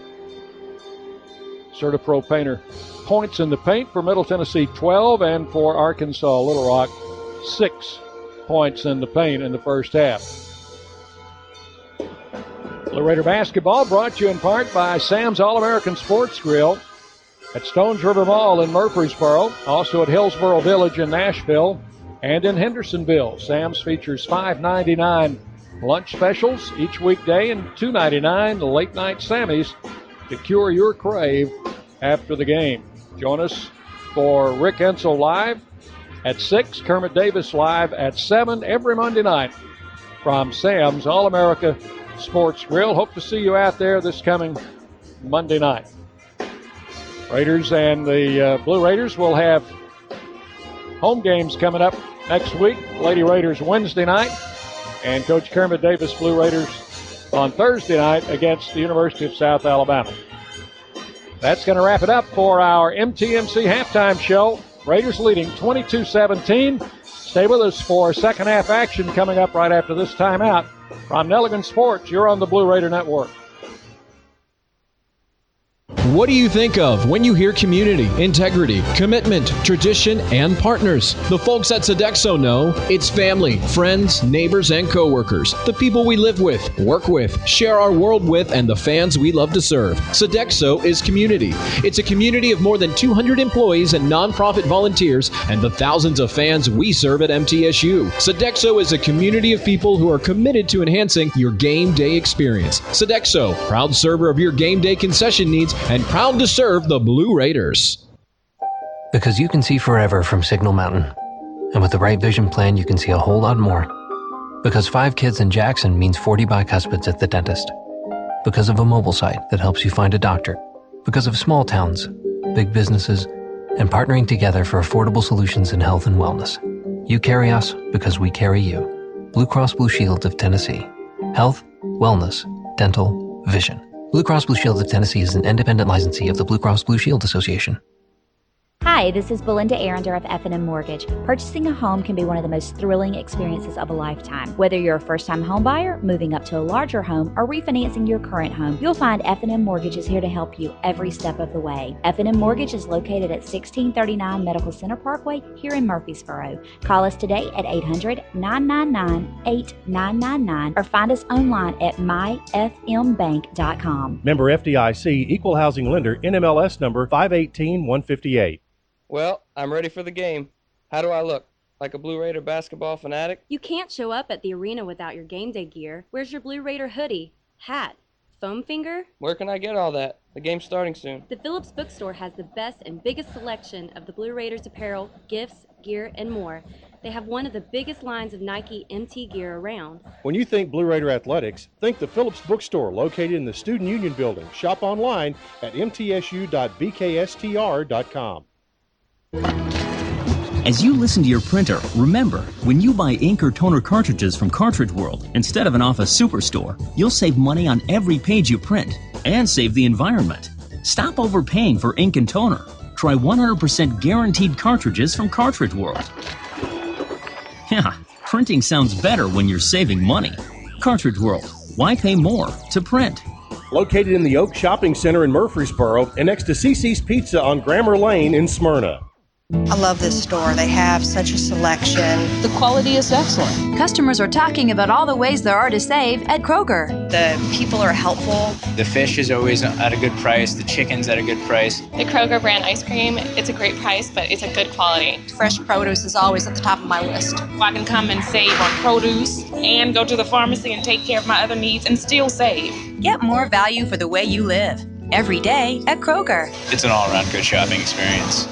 CertaPro Painter points in the paint for Middle Tennessee, twelve, and for Arkansas Little Rock, six points in the paint in the first half. Blue Raider basketball brought to you in part by Sam's All-American Sports Grill at Stones River Mall in Murfreesboro, also at Hillsboro Village in Nashville, and in Hendersonville. Sam's features five ninety-nine lunch specials each weekday and two ninety-nine late night Sammys to cure your crave after the game. Join us for Rick Ensel Live at six, Kermit Davis Live at seven every Monday night from Sam's All-America Sports Grill. Hope to see you out there this coming Monday night. Raiders and the uh, Blue Raiders will have home games coming up next week. Lady Raiders Wednesday night and Coach Kermit Davis Blue Raiders on Thursday night against the University of South Alabama. That's going to wrap it up for our M T M C halftime show. Raiders leading twenty-two seventeen. Stay with us for second half action coming up right after this timeout. From Nelligan Sports, you're on the Blue Raider Network. What do you think of when you hear community, integrity, commitment, tradition, and partners? The folks at Sodexo know it's family, friends, neighbors, and coworkers. The people we live with, work with, share our world with, and the fans we love to serve. Sodexo is community. It's a community of more than two hundred employees and nonprofit volunteers and the thousands of fans we serve at M T S U. Sodexo is a community of people who are committed to enhancing your game day experience. Sodexo, proud server of your game day concession needs and proud to serve the Blue Raiders. Because you can see forever from Signal Mountain. And with the right vision plan, you can see a whole lot more. Because five kids in Jackson means forty bicuspids at the dentist. Because of a mobile site that helps you find a doctor. Because of small towns, big businesses, and partnering together for affordable solutions in health and wellness. You carry us because we carry you. Blue Cross Blue Shield of Tennessee. Health, wellness, dental, vision. Blue Cross Blue Shield of Tennessee is an independent licensee of the Blue Cross Blue Shield Association. Hi, this is Belinda Arender of F and M Mortgage. Purchasing a home can be one of the most thrilling experiences of a lifetime. Whether you're a first-time home buyer, moving up to a larger home, or refinancing your current home, you'll find F and M Mortgage is here to help you every step of the way. F and M Mortgage is located at sixteen thirty-nine Medical Center Parkway here in Murfreesboro. Call us today at eight hundred, nine nine nine, eight nine nine nine or find us online at my f m bank dot com. Member F D I C, Equal Housing Lender, N M L S number five one eight one five eight. Well, I'm ready for the game. How do I look? Like a Blue Raider basketball fanatic? You can't show up at the arena without your game day gear. Where's your Blue Raider hoodie, hat, foam finger? Where can I get all that? The game's starting soon. The Phillips Bookstore has the best and biggest selection of the Blue Raiders apparel, gifts, gear, and more. They have one of the biggest lines of Nike M T gear around. When you think Blue Raider Athletics, think the Phillips Bookstore located in the Student Union Building. Shop online at m t s u dot b k s t r dot com. As you listen to your printer, remember, when you buy ink or toner cartridges from Cartridge World instead of an office superstore, you'll save money on every page you print and save the environment. Stop overpaying for ink and toner. Try one hundred percent guaranteed cartridges from Cartridge World. Yeah, printing sounds better when you're saving money. Cartridge World. Why pay more to print? Located in the Oak Shopping Center in Murfreesboro and next to C C's Pizza on Grammar Lane in Smyrna. I love this store. They have such a selection. The quality is excellent. Customers are talking about all the ways there are to save at Kroger. The people are helpful. The fish is always at a good price. The chicken's at a good price. The Kroger brand ice cream, it's a great price, but it's a good quality. Fresh produce is always at the top of my list. I can come and save on produce and go to the pharmacy and take care of my other needs and still save. Get more value for the way you live. Every day at Kroger. It's an all-around good shopping experience.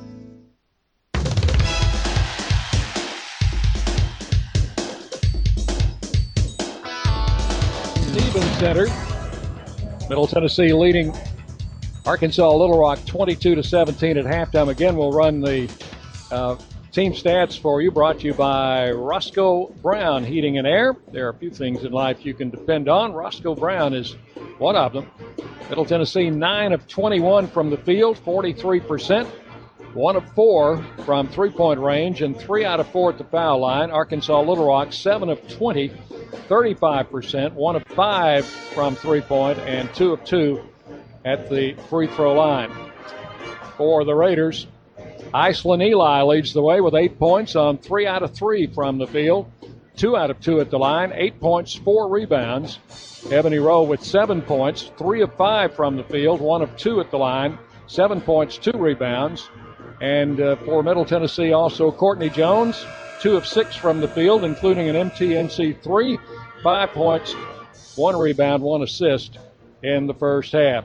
Stevens Center. Middle Tennessee leading Arkansas Little Rock twenty-two to seventeen at halftime. Again, we'll run the uh, team stats for you, brought to you by Roscoe Brown Heating and Air. There are a few things in life you can depend on. Roscoe Brown is one of them. Middle Tennessee nine of twenty-one from the field, forty-three percent. one of four from three-point range and three out of four at the foul line. Arkansas Little Rock seven of twenty, thirty-five percent, one of five from three-point and two of two at the free throw line. For the Raiders, Iceland Eli leads the way with eight points on three out of three from the field, two out of two at the line, eight points, four rebounds. Ebony Rowe with seven points, three of five from the field, one of two at the line, seven points, two rebounds. And uh, for Middle Tennessee also, Courtney Jones, two of six from the field, including an M T N C three, five points, one rebound, one assist in the first half.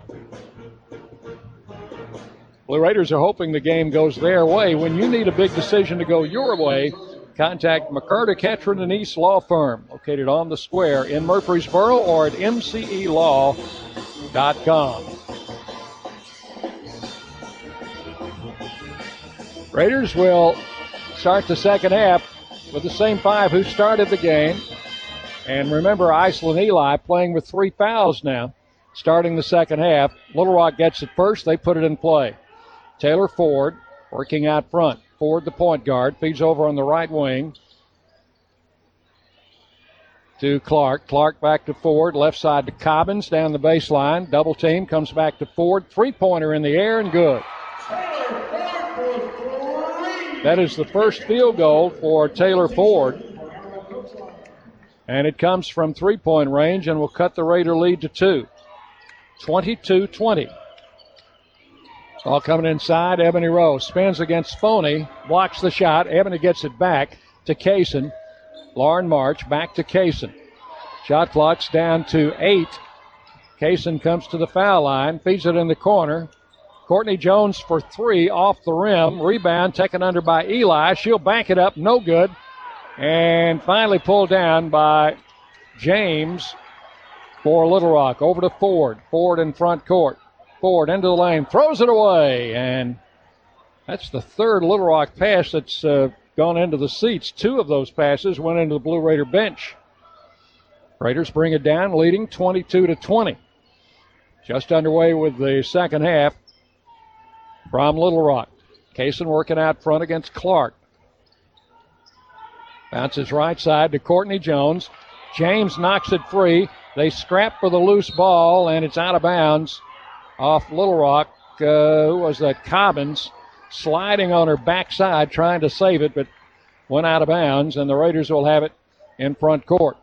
Blue Raiders are hoping the game goes their way. When you need a big decision to go your way, contact McCurdy, Ketron and East Law Firm, located on the square in Murfreesboro or at m c e law dot com. Raiders will start the second half with the same five who started the game. And remember, Iceland Eli playing with three fouls now, starting the second half. Little Rock gets it first. They put it in play. Taylor Ford working out front. Ford, the point guard, feeds over on the right wing to Clark. Clark back to Ford, left side to Cobbins, down the baseline. Double team, comes back to Ford. Three-pointer in the air and good. That is the first field goal for Taylor Ford. And it comes from three-point range and will cut the Raider lead to two. twenty-two twenty. All coming inside. Ebony Rowe spins against Foney, blocks the shot. Ebony gets it back to Kaysen. Lauren March back to Kaysen. Shot clock's down to eight. Kaysen comes to the foul line, feeds it in the corner. Courtney Jones for three off the rim. Rebound taken under by Eli. She'll bank it up, no good. And finally pulled down by James for Little Rock. Over to Ford. Ford in front court. Ford into the lane, throws it away. And that's the third Little Rock pass that's uh, gone into the seats. Two of those passes went into the Blue Raider bench. Raiders bring it down, leading twenty-two to twenty. Just underway with the second half from Little Rock. Kaysen working out front against Clark. Bounces right side to Courtney Jones. James knocks it free. They scrap for the loose ball, and it's out of bounds off Little Rock. Uh, who was that? Cobbins sliding on her backside, trying to save it, but went out of bounds, and the Raiders will have it in front court.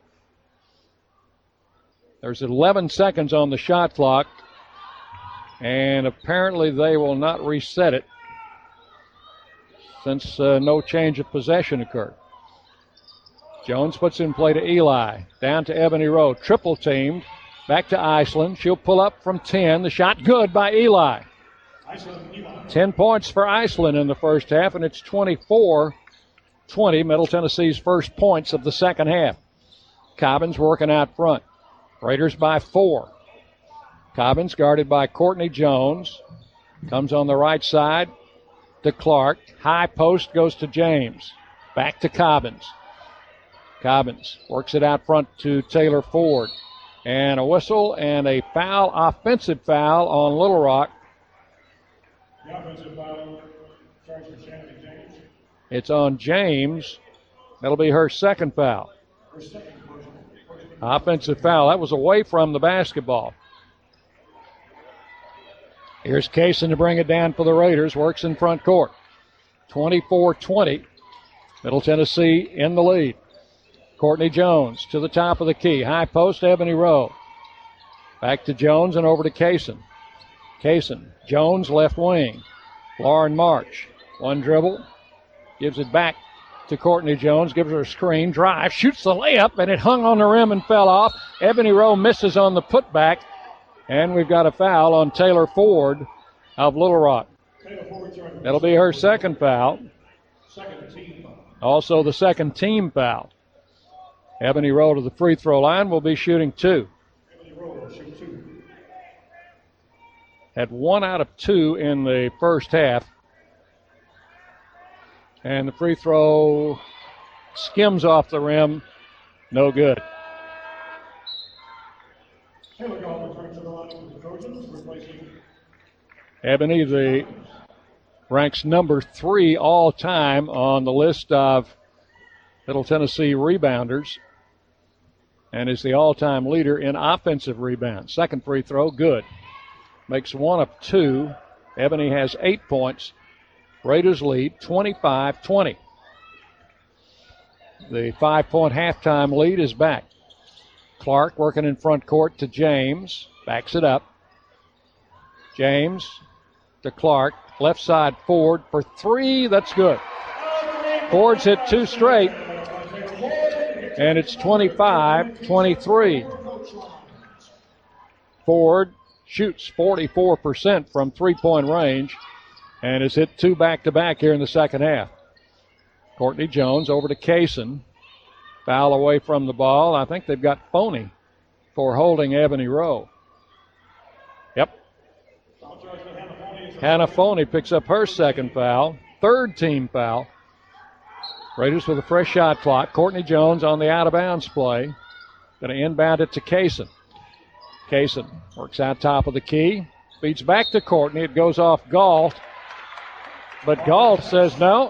There's eleven seconds on the shot clock, and apparently they will not reset it since uh, no change of possession occurred. Jones puts in play to Eli. Down to Ebony Rowe. Triple teamed. Back to Iceland. She'll pull up from ten. The shot good by Eli. Ten points for Iceland in the first half, and it's twenty-four twenty, Middle Tennessee's first points of the second half. Cobbins working out front. Raiders by four. Cobbins guarded by Courtney Jones. Comes on the right side to Clark. High post goes to James. Back to Cobbins. Cobbins works it out front to Taylor Ford. And a whistle and a foul, offensive foul on Little Rock. The offensive foul charged for Shannon James. It's on James. That'll be her second foul. Her second offensive foul. That was away from the basketball. Here's Kaysen to bring it down for the Raiders. Works in front court. twenty-four twenty. Middle Tennessee in the lead. Courtney Jones to the top of the key. High post, Ebony Rowe. Back to Jones and over to Kaysen. Kaysen. Jones left wing. Lauren March. One dribble. Gives it back to Courtney Jones. Gives her a screen. Drive. Shoots the layup, and it hung on the rim and fell off. Ebony Rowe misses on the putback. And we've got a foul on Taylor Ford of Little Rock. That'll be her second foul. Also the second team foul. Ebony Rowe to the free throw line will be shooting two. Had one out of two in the first half. And the free throw skims off the rim. No good. Ebony, the ranks number three all time on the list of Middle Tennessee rebounders and is the all-time leader in offensive rebounds. Second free throw, good. Makes one of two. Ebony has eight points. Raiders lead twenty-five twenty. The five-point halftime lead is back. Clark working in front court to James. Backs it up. James to Clark. Left side Ford for three. That's good. Ford's hit two straight. And it's twenty-five twenty-three. Ford shoots forty-four percent from three-point range and has hit two back-to-back here in the second half. Courtney Jones over to Kaysen. Foul away from the ball. I think they've got Phoney for holding Ebony Rowe. Yep. Hannah Phoney picks up her second foul. Third team foul. Raiders with a fresh shot clock. Courtney Jones on the out-of-bounds play. Going to inbound it to Kaysen. Kaysen works out top of the key. Feeds back to Courtney. It goes off Galt. But Galt says no.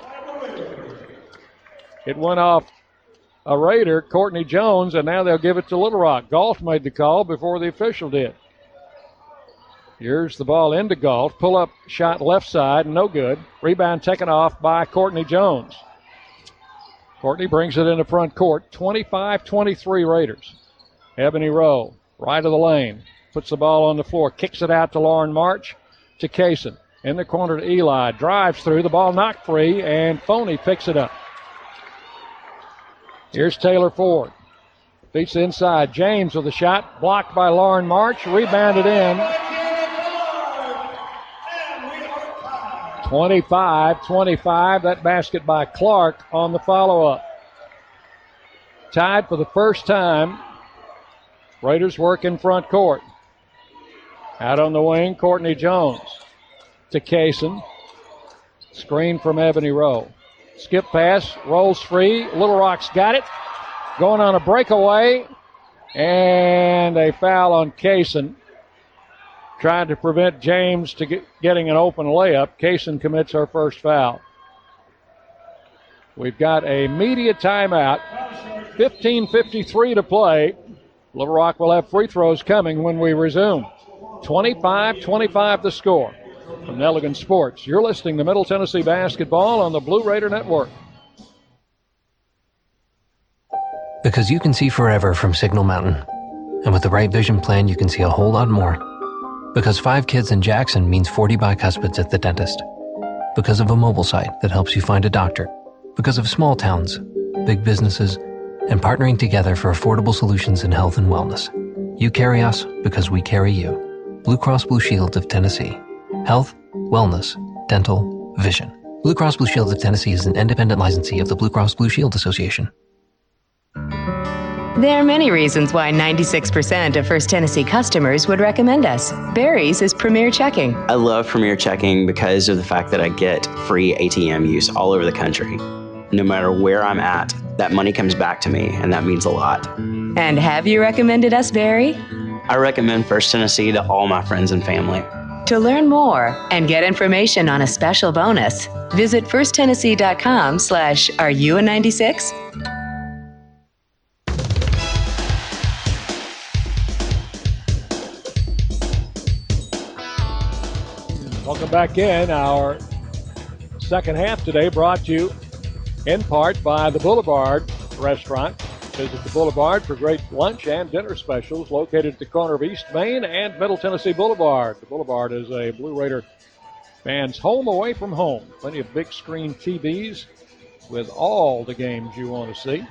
It went off a Raider, Courtney Jones, and now they'll give it to Little Rock. Galt made the call before the official did. Here's the ball into Galt. Pull up shot left side, no good. Rebound taken off by Courtney Jones. Courtney brings it into front court. twenty-five twenty-three Raiders. Ebony Rowe, right of the lane. Puts the ball on the floor. Kicks it out to Lauren March. To Kaysen. In the corner to Eli. Drives through. The ball knocked free, and Phoney picks it up. Here's Taylor Ford. Beats inside. James with a shot. Blocked by Lauren March. Rebounded in. twenty-five twenty-five. That basket by Clark on the follow-up. Tied for the first time. Raiders work in front court. Out on the wing, Courtney Jones to Kaysen. Screen from Ebony Rowe. Skip pass, rolls free. Little Rock's got it. Going on a breakaway. And a foul on Kaysen. Trying to prevent James to get, getting an open layup. Kaysen commits her first foul. We've got a media timeout. fifteen fifty-three to play. Little Rock will have free throws coming when we resume. twenty-five twenty-five the score. From Nelligan Sports, you're listening to Middle Tennessee Basketball on the Blue Raider Network. Because you can see forever from Signal Mountain. And with the right vision plan, you can see a whole lot more. Because five kids in Jackson means forty bicuspids at the dentist. Because of a mobile site that helps you find a doctor. Because of small towns, big businesses, and partnering together for affordable solutions in health and wellness. You carry us because we carry you. Blue Cross Blue Shield of Tennessee. Health wellness, dental, vision. Blue Cross Blue Shield of Tennessee is an independent licensee of the Blue Cross Blue Shield Association. There are many reasons why ninety-six percent of First Tennessee customers would recommend us. Barry's is Premier Checking. I love Premier Checking because of the fact that I get free A T M use all over the country. No matter where I'm at, that money comes back to me, and that means a lot. And have you recommended us, Barry? I recommend First Tennessee to all my friends and family. To learn more and get information on a special bonus, visit firsttennessee.com slash are you a ninety-six? Welcome back in. Our second half today brought to you in part by the Boulevard Restaurant. Visit the Boulevard for great lunch and dinner specials located at the corner of East Main and Middle Tennessee Boulevard. The Boulevard is a Blue Raider fans' home away from home. Plenty of big screen T Vs with all the games you want to see.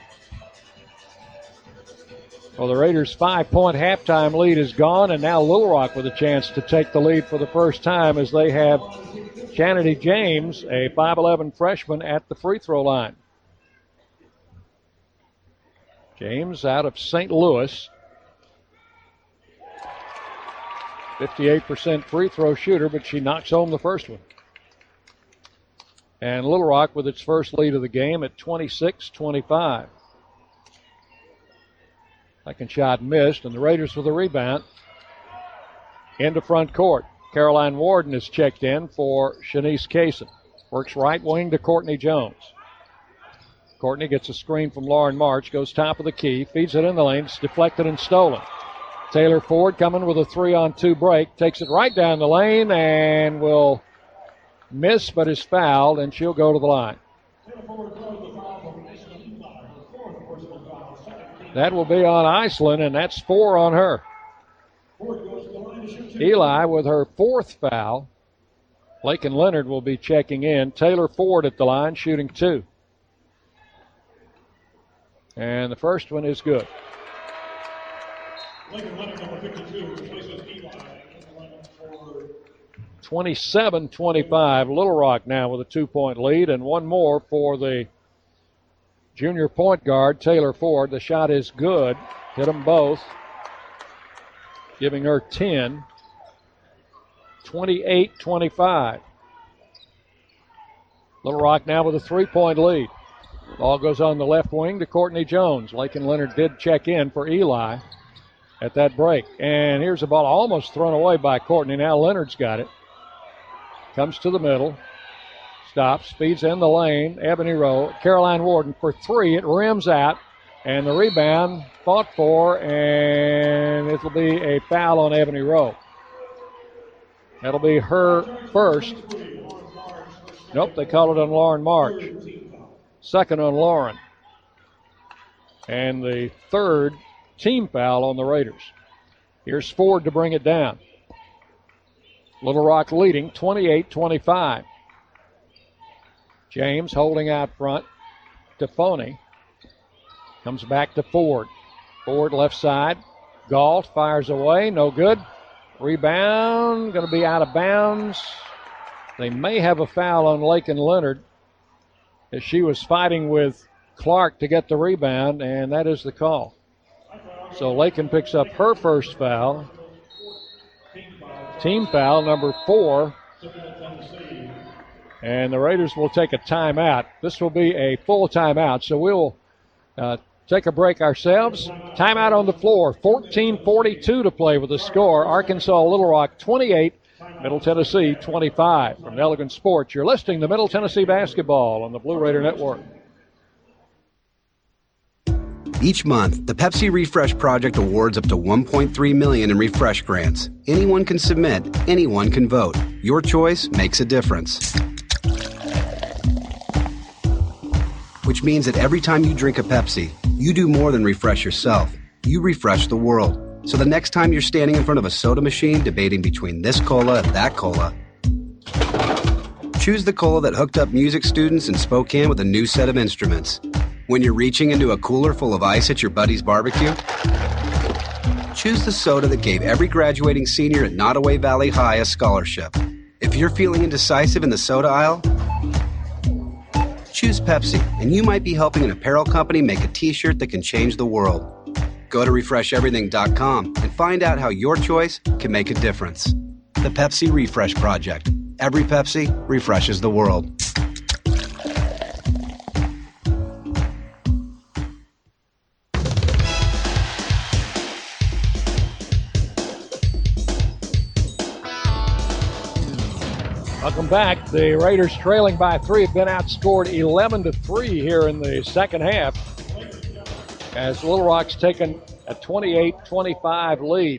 Well, the Raiders' five-point halftime lead is gone, and now Little Rock with a chance to take the lead for the first time as they have Kennedy James, a five eleven freshman, at the free throw line. James out of Saint Louis. fifty-eight percent free throw shooter, but she knocks home the first one. And Little Rock with its first lead of the game at twenty-six twenty-five. Second shot missed, and the Raiders with a rebound. Into front court. Caroline Warden is checked in for Shanice Kaysen. Works right wing to Courtney Jones. Courtney gets a screen from Lauren March, goes top of the key, feeds it in the lane, it's deflected and stolen. Taylor Ford coming with a three-on-two break, takes it right down the lane and will miss but is fouled, and she'll go to the line. That will be on Iceland, and that's four on her. Eli with her fourth foul. Lakin Leonard will be checking in. Taylor Ford at the line, shooting two. And the first one is good. twenty-seven twenty-five. Little Rock now with a two-point lead, and one more for the junior point guard, Taylor Ford. The shot is good. Hit them both, giving her ten. twenty-eight twenty-five. Little Rock now with a three-point lead. Ball goes on the left wing to Courtney Jones. Lakin Leonard did check in for Eli at that break. And here's a ball almost thrown away by Courtney. Now Leonard's got it. Comes to the middle. Stops, feeds in the lane. Ebony Rowe. Caroline Warden for three. It rims out. And the rebound fought for, and it'll be a foul on Ebony Rowe. That'll be her first. Nope, they call it on Lauren March. Second on Lauren. And the third team foul on the Raiders. Here's Ford to bring it down. Little Rock leading twenty-eight twenty-five. James holding out front to Phoney. Comes back to Ford. Ford left side. Galt fires away. No good. Rebound. Going to be out of bounds. They may have a foul on Lakin Leonard as she was fighting with Clark to get the rebound, and that is the call. So Lakin picks up her first foul. Team foul number four. And the Raiders will take a timeout. This will be a full timeout, so we'll uh, take a break ourselves. Timeout on the floor. fourteen forty-two to play with the score. Arkansas Little Rock twenty-eight, Middle Tennessee twenty-five. From Elegant Sports, you're listening to Middle Tennessee Basketball on the Blue Raider Network. Each month, the Pepsi Refresh Project awards up to one point three million dollars in refresh grants. Anyone can submit, anyone can vote. Your choice makes a difference. Which means that every time you drink a Pepsi, you do more than refresh yourself. You refresh the world. So the next time you're standing in front of a soda machine debating between this cola and that cola, choose the cola that hooked up music students in Spokane with a new set of instruments. When you're reaching into a cooler full of ice at your buddy's barbecue, choose the soda that gave every graduating senior at Nottoway Valley High a scholarship. If you're feeling indecisive in the soda aisle, choose Pepsi, and you might be helping an apparel company make a t-shirt that can change the world. Go to refresh everything dot com and find out how your choice can make a difference. The Pepsi Refresh Project. Every Pepsi refreshes the world. Welcome back. The Raiders trailing by three have been outscored eleven to three here in the second half as Little Rock's taken a twenty-eight twenty-five lead.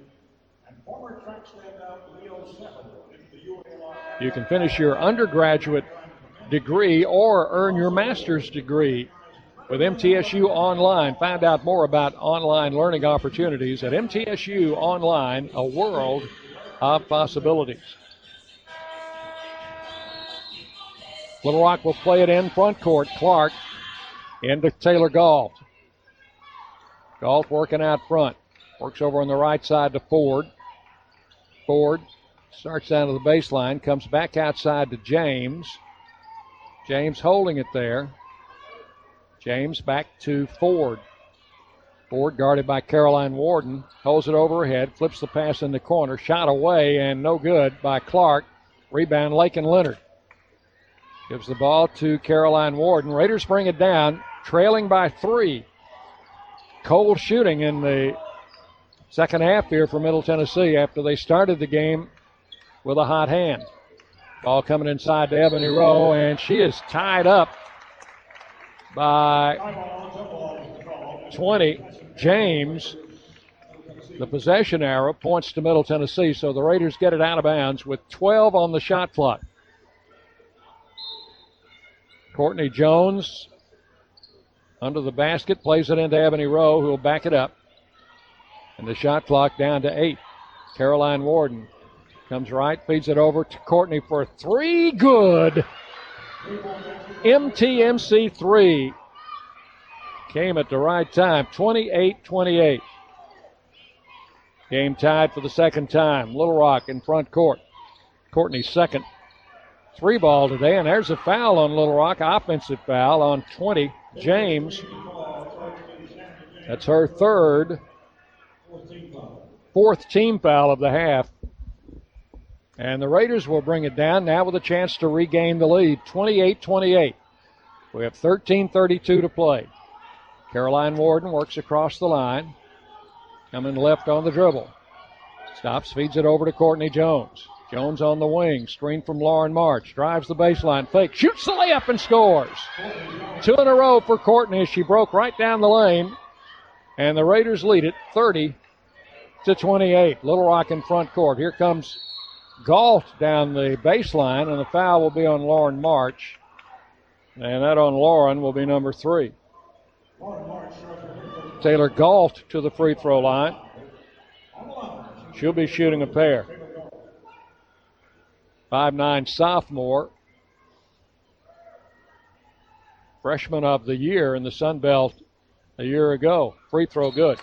You can finish your undergraduate degree or earn your master's degree with M T S U Online. Find out more about online learning opportunities at M T S U Online, a world of possibilities. Little Rock will play it in front court. Clark into Taylor Galt. Galt working out front. Works over on the right side to Ford. Ford starts down to the baseline. Comes back outside to James. James holding it there. James back to Ford. Ford guarded by Caroline Warden. Holds it overhead. Flips the pass in the corner. Shot away and no good by Clark. Rebound Lakin Leonard. Gives the ball to Caroline Warden. Raiders bring it down, trailing by three. Cold shooting in the second half here for Middle Tennessee after they started the game with a hot hand. Ball coming inside to Ebony Rowe, and she is tied up by twenty. James, the possession arrow, points to Middle Tennessee, so the Raiders get it out of bounds with twelve on the shot clock. Courtney Jones under the basket, plays it into Ebony Rowe, who will back it up. And the shot clock down to eight. Caroline Warden comes right, feeds it over to Courtney for three. Good. M T M C three came at the right time, twenty-eight twenty-eight. Game tied for the second time. Little Rock in front court. Courtney's second three ball today, and there's a foul on Little Rock, offensive foul on twenty. James, that's her third, fourth team foul of the half. And the Raiders will bring it down now with a chance to regain the lead, twenty-eight twenty-eight. We have thirteen thirty-two to play. Caroline Warden works across the line, coming left on the dribble. Stops, feeds it over to Courtney Jones. Jones on the wing, screen from Lauren March, drives the baseline, fake, shoots the layup and scores. Two in a row for Courtney as she broke right down the lane, and the Raiders lead it thirty to twenty-eight. Little Rock in front court. Here comes Galt down the baseline, and the foul will be on Lauren March, and that on Lauren will be number three. Taylor Galt to the free throw line. She'll be shooting a pair. five nine sophomore, freshman of the year in the Sun Belt a year ago. Free throw good.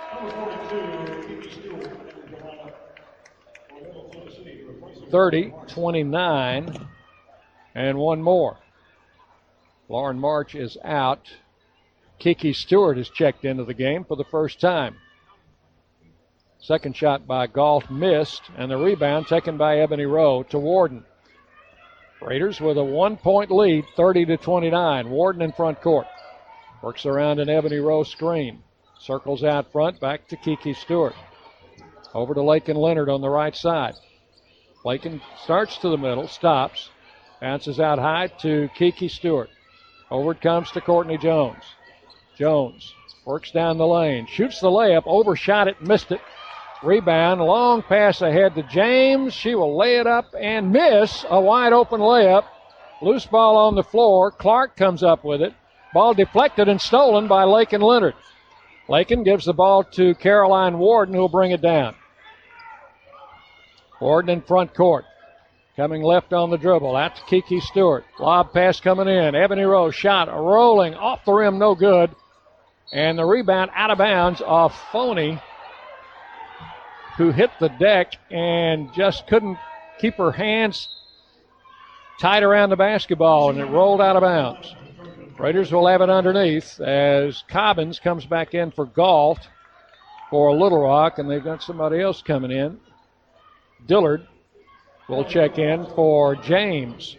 thirty twenty-nine, and one more. Lauren March is out. Kiki Stewart has checked into the game for the first time. Second shot by Galt missed, and the rebound taken by Ebony Rowe to Warden. Raiders with a one-point lead, thirty to twenty-nine. Warden in front court. Works around an Ebony Rowe screen. Circles out front, back to Kiki Stewart. Over to Lakin Leonard on the right side. Lakin starts to the middle, stops, bounces out high to Kiki Stewart. Over it comes to Courtney Jones. Jones works down the lane, shoots the layup, overshot it, missed it. Rebound, long pass ahead to James. She will lay it up and miss a wide open layup. Loose ball on the floor. Clark comes up with it. Ball deflected and stolen by Lakin Leonard. Lakin gives the ball to Caroline Warden, who will bring it down. Warden in front court. Coming left on the dribble. That's Kiki Stewart. Lob pass coming in. Ebony Rowe shot rolling off the rim, no good. And the rebound out of bounds off Phoney, who hit the deck and just couldn't keep her hands tight around the basketball, and it rolled out of bounds. Raiders will have it underneath as Cobbins comes back in for Galt for Little Rock, and they've got somebody else coming in. Dillard will check in for James.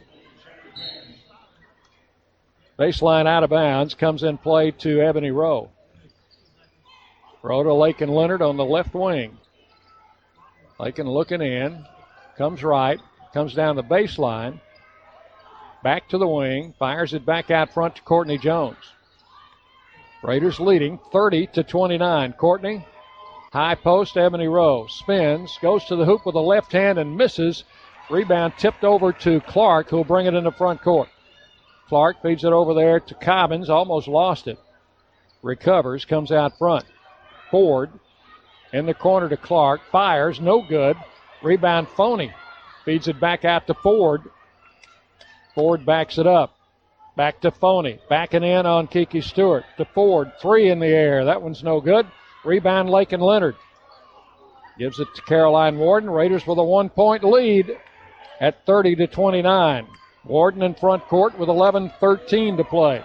Baseline out of bounds, comes in play to Ebony Rowe. Rowe to Lakin Leonard on the left wing. Lakin looking in, comes right, comes down the baseline, back to the wing, fires it back out front to Courtney Jones. Raiders leading thirty to twenty-nine. Courtney, high post, Ebony Rowe spins, goes to the hoop with the left hand and misses. Rebound tipped over to Clark, who'll bring it in the front court. Clark feeds it over there to Cobbins, almost lost it. Recovers, comes out front. Ford in the corner to Clark, fires, no good. Rebound Phony, feeds it back out to Ford. Ford backs it up. Back to Phony, backing in on Kiki Stewart. To Ford, three in the air, that one's no good. Rebound Lakin Leonard. Gives it to Caroline Warden. Raiders with a one-point lead at thirty to twenty-nine. Warden in front court with eleven thirteen to play.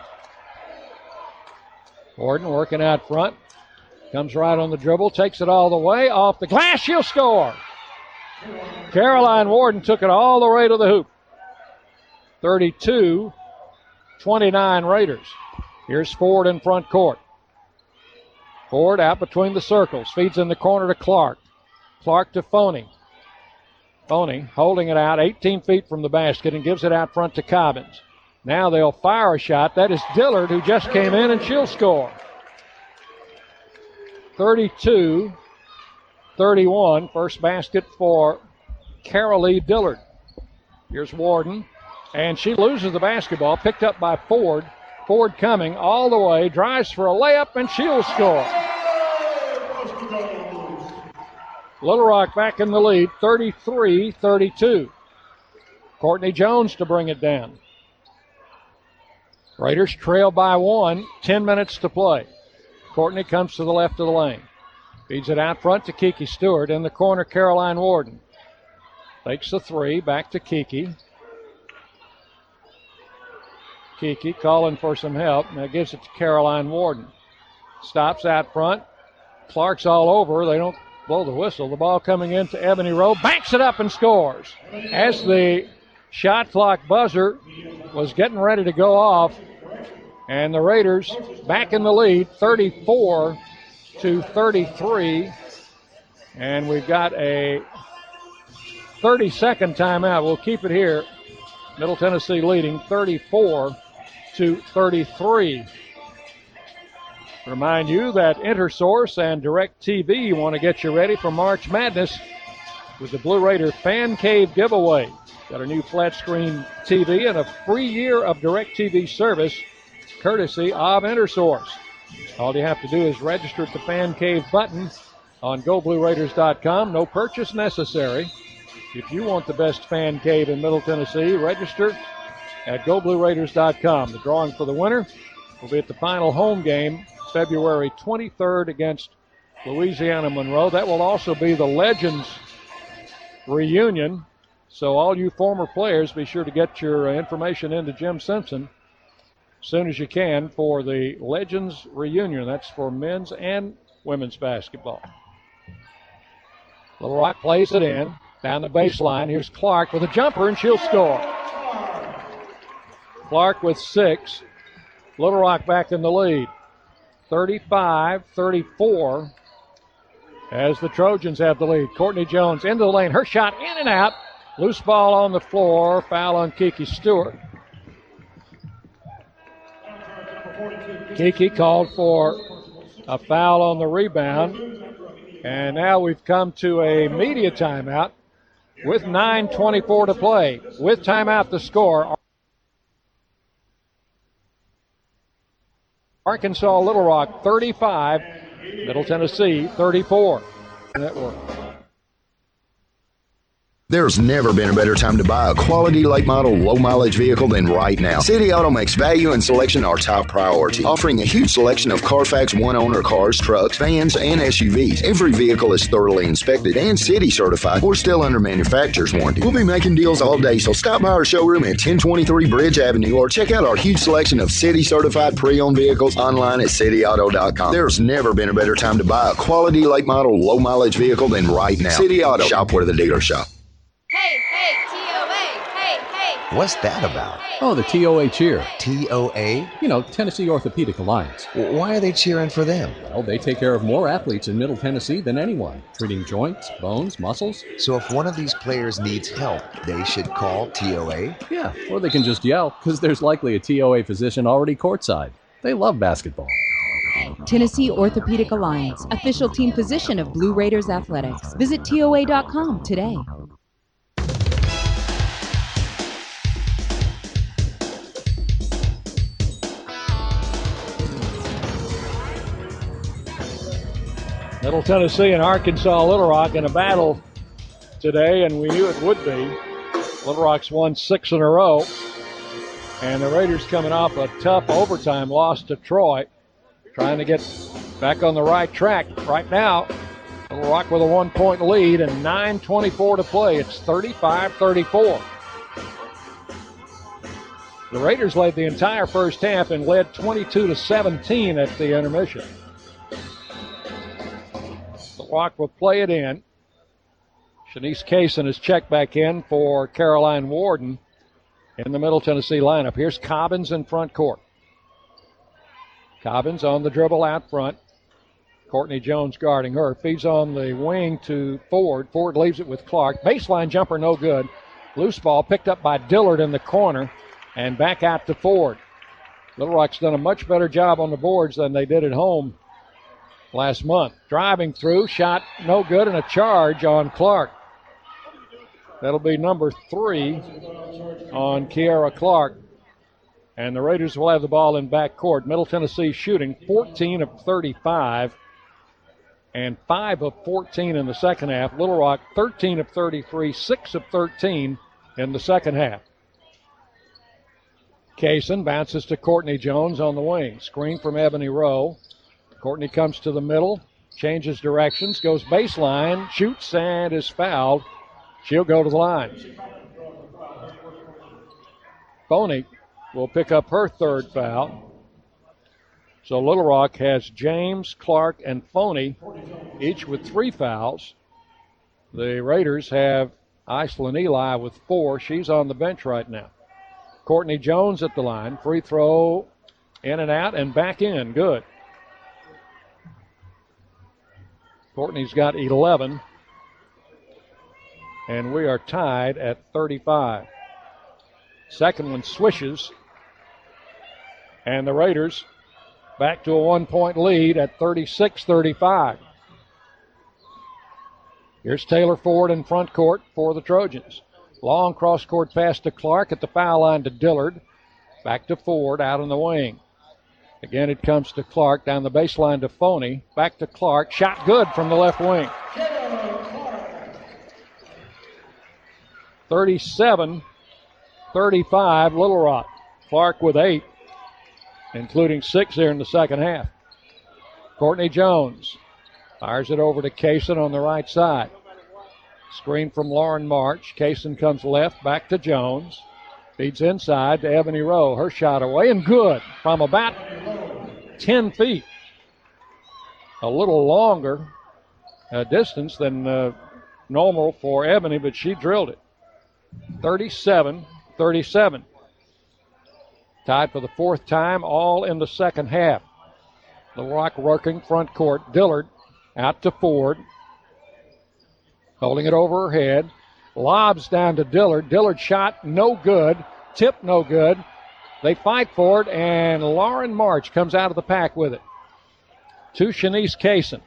Warden working out front. Comes right on the dribble, takes it all the way. Off the glass, she'll score. Caroline Warden took it all the way to the hoop. thirty-two twenty-nine Raiders. Here's Ford in front court. Ford out between the circles. Feeds in the corner to Clark. Clark to Phony. Phony holding it out eighteen feet from the basket and gives it out front to Cobbins. Now they'll fire a shot. That is Dillard, who just came in, and she'll score. thirty-two thirty-one. First basket for Carolee Dillard. Here's Warden. And she loses the basketball. Picked up by Ford. Ford coming all the way. Drives for a layup, and she'll score. Little Rock back in the lead, thirty-three thirty-two. Courtney Jones to bring it down. Raiders trail by one, ten minutes to play. Courtney comes to the left of the lane. Feeds it out front to Kiki Stewart. In the corner, Caroline Warden. Takes the three, back to Kiki. Kiki calling for some help. Now gives it to Caroline Warden. Stops out front. Clark's all over. They don't blow the whistle. The ball coming into Ebony Rowe. Banks it up and scores. As the shot clock buzzer was getting ready to go off, and the Raiders back in the lead, thirty-four to thirty-three. And we've got a thirty-second timeout. We'll keep it here. Middle Tennessee leading thirty-four to thirty-three. Remind you that InterSource and DirecTV want to get you ready for March Madness with the Blue Raider Fan Cave giveaway. Got a new flat screen T V and a free year of DirecTV service courtesy of InterSource. All you have to do is register at the Fan Cave button on go blue raiders dot com. No purchase necessary. If you want the best fan cave in Middle Tennessee, register at go blue raiders dot com. The drawing for the winner will be at the final home game, February twenty-third against Louisiana Monroe. That will also be the Legends reunion. So all you former players, be sure to get your information into Jim Simpson as soon as you can for the Legends reunion. That's for men's and women's basketball. Little Rock plays it in. Down the baseline, here's Clark with a jumper, and she'll score. Clark with six. Little Rock back in the lead. thirty-five thirty-four as the Trojans have the lead. Courtney Jones into the lane. Her shot in and out. Loose ball on the floor. Foul on Kiki Stewart. Kiki called for a foul on the rebound. And now we've come to a media timeout with nine twenty-four to play. With timeout, the score. Arkansas Little Rock thirty-five, Middle Tennessee thirty-four. Network. There's never been a better time to buy a quality late model, low mileage vehicle than right now. City Auto makes value and selection our top priority, offering a huge selection of Carfax one-owner cars, trucks, vans, and S U Vs. Every vehicle is thoroughly inspected and City certified or still under manufacturer's warranty. We'll be making deals all day, so stop by our showroom at ten twenty-three Bridge Avenue or check out our huge selection of City certified pre-owned vehicles online at city auto dot com. There's never been a better time to buy a quality late model, low mileage vehicle than right now. City Auto. Shop where the dealers shop. Hey, hey, T O A, hey, hey. What's that about? Oh, the T O A cheer. T O A? You know, Tennessee Orthopedic Alliance. Why are they cheering for them? Well, they take care of more athletes in Middle Tennessee than anyone, treating joints, bones, muscles. So if one of these players needs help, they should call T O A? Yeah, or they can just yell, because there's likely a T O A physician already courtside. They love basketball. Tennessee Orthopedic Alliance, official team physician of Blue Raiders Athletics. Visit T O A dot com today. Middle Tennessee and Arkansas Little Rock in a battle today, and we knew it would be. Little Rock's won six in a row, and the Raiders coming off a tough overtime loss to Troy, trying to get back on the right track. Right now, Little Rock with a one-point lead and nine twenty-four to play. It's thirty-five thirty-four. The Raiders led the entire first half and led twenty-two to seventeen at the intermission. Rock will play it in. Shanice Kaysen is checked back in for Caroline Warden in the Middle Tennessee lineup. Here's Cobbins in front court. Cobbins on the dribble out front. Courtney Jones guarding her. Feeds on the wing to Ford. Ford leaves it with Clark. Baseline jumper no good. Loose ball picked up by Dillard in the corner and back out to Ford. Little Rock's done a much better job on the boards than they did at home last month. Driving through, shot no good, and a charge on Clark. That'll be number three on Kiara Clark. And the Raiders will have the ball in backcourt. Middle Tennessee shooting fourteen of thirty-five and five of fourteen in the second half. Little Rock thirteen of thirty-three, six of thirteen in the second half. Kaysen bounces to Courtney Jones on the wing. Screen from Ebony Rowe. Courtney comes to the middle, changes directions, goes baseline, shoots, and is fouled. She'll go to the line. Boney will pick up her third foul. So Little Rock has James, Clark, and Foney, each with three fouls. The Raiders have Iceland Eli with four. She's on the bench right now. Courtney Jones at the line. Free throw in and out and back in. Good. Courtney's got eleven. And we are tied at thirty-five. Second one swishes. And the Raiders back to a one-point lead at thirty-six thirty-five. Here's Taylor Ford in front court for the Trojans. Long cross-court pass to Clark at the foul line to Dillard. Back to Ford out in the wing. Again, it comes to Clark down the baseline to Foney. Back to Clark. Shot good from the left wing. thirty-seven thirty-five, Little Rock. Clark with eight, including six here in the second half. Courtney Jones fires it over to Kaysen on the right side. Screen from Lauren March. Kaysen comes left, back to Jones. Feeds inside to Ebony Rowe. Her shot away and good from about ten feet. A little longer uh, distance than uh, normal for Ebony, but she drilled it. thirty-seven thirty-seven. Tied for the fourth time, all in the second half. Little Rock working front court. Dillard out to Ford. Holding it over her head. Lobs down to Dillard. Dillard shot no good. Tip no good. They fight for it, and Lauren March comes out of the pack with it. To Shanice Kaysen.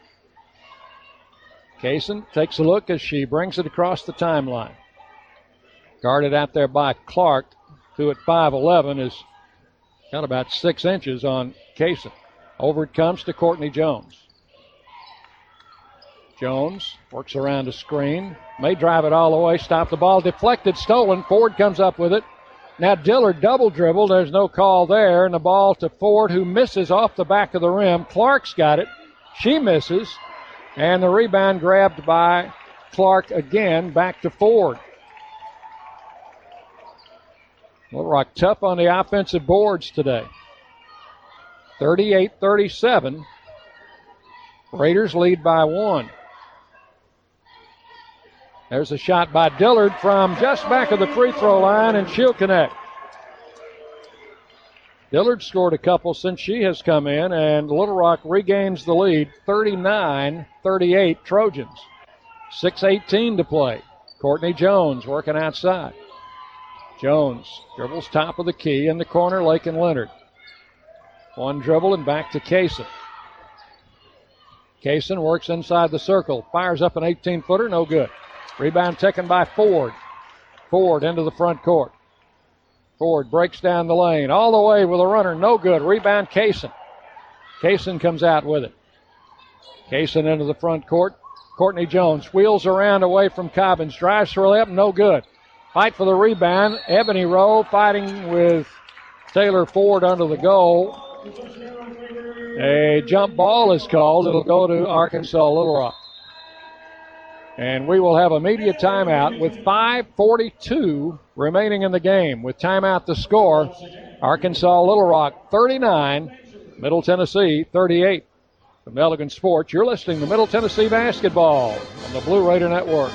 Kaysen takes a look as she brings it across the timeline. Guarded out there by Clark, who at five eleven is got about six inches on Kaysen. Over it comes to Courtney Jones. Jones works around a screen, May drive it all the way. Stop the ball. Deflected. Stolen. Ford comes up with it. Now Dillard double dribble. There's no call there. And the ball to Ford, who misses off the back of the rim. Clark's got it. She misses. And the rebound grabbed by Clark again. Back to Ford. Little Rock tough on the offensive boards today. thirty-eight thirty-seven. Raiders lead by one. There's a shot by Dillard from just back of the free throw line, and she'll connect. Dillard scored a couple since she has come in, and Little Rock regains the lead, thirty-nine thirty-eight Trojans. six eighteen to play. Courtney Jones working outside. Jones dribbles top of the key in the corner, Lakin Leonard. One dribble and back to Kaysen. Kaysen works inside the circle, fires up an eighteen-footer, no good. Rebound taken by Ford. Ford into the front court. Ford breaks down the lane, all the way with a runner, no good. Rebound Kaysen. Kaysen comes out with it. Kaysen into the front court. Courtney Jones wheels around away from Cobbins, drives for a layup, no good. Fight for the rebound. Ebony Rowe fighting with Taylor Ford under the goal. A jump ball is called. It'll go to Arkansas Little Rock. And we will have a media timeout with five forty-two remaining in the game. With timeout to score, Arkansas Little Rock thirty-nine, Middle Tennessee thirty-eight. From Elegant Sports, you're listening to Middle Tennessee Basketball on the Blue Raider Network.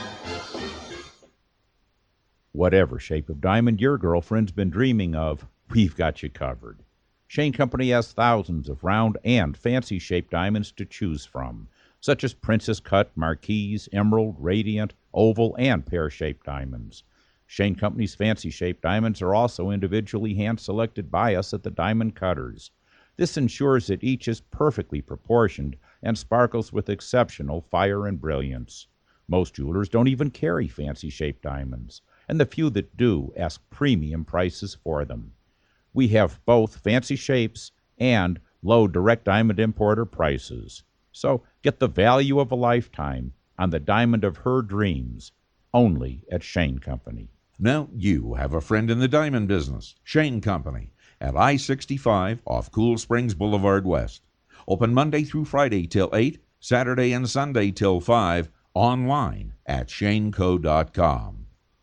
Whatever shape of diamond your girlfriend's been dreaming of, we've got you covered. Shane Company has thousands of round and fancy-shaped diamonds to choose from, such as Princess Cut, Marquise, Emerald, Radiant, Oval, and pear-shaped diamonds. Shane Company's fancy-shaped diamonds are also individually hand-selected by us at the Diamond Cutters. This ensures that each is perfectly proportioned and sparkles with exceptional fire and brilliance. Most jewelers don't even carry fancy-shaped diamonds, and the few that do ask premium prices for them. We have both fancy shapes and low direct diamond importer prices. So get the value of a lifetime on the diamond of her dreams, only at Shane Company. Now you have a friend in the diamond business, Shane Company, at I sixty-five off Cool Springs Boulevard West. Open Monday through Friday till eight, Saturday and Sunday till five, online at shane co dot com.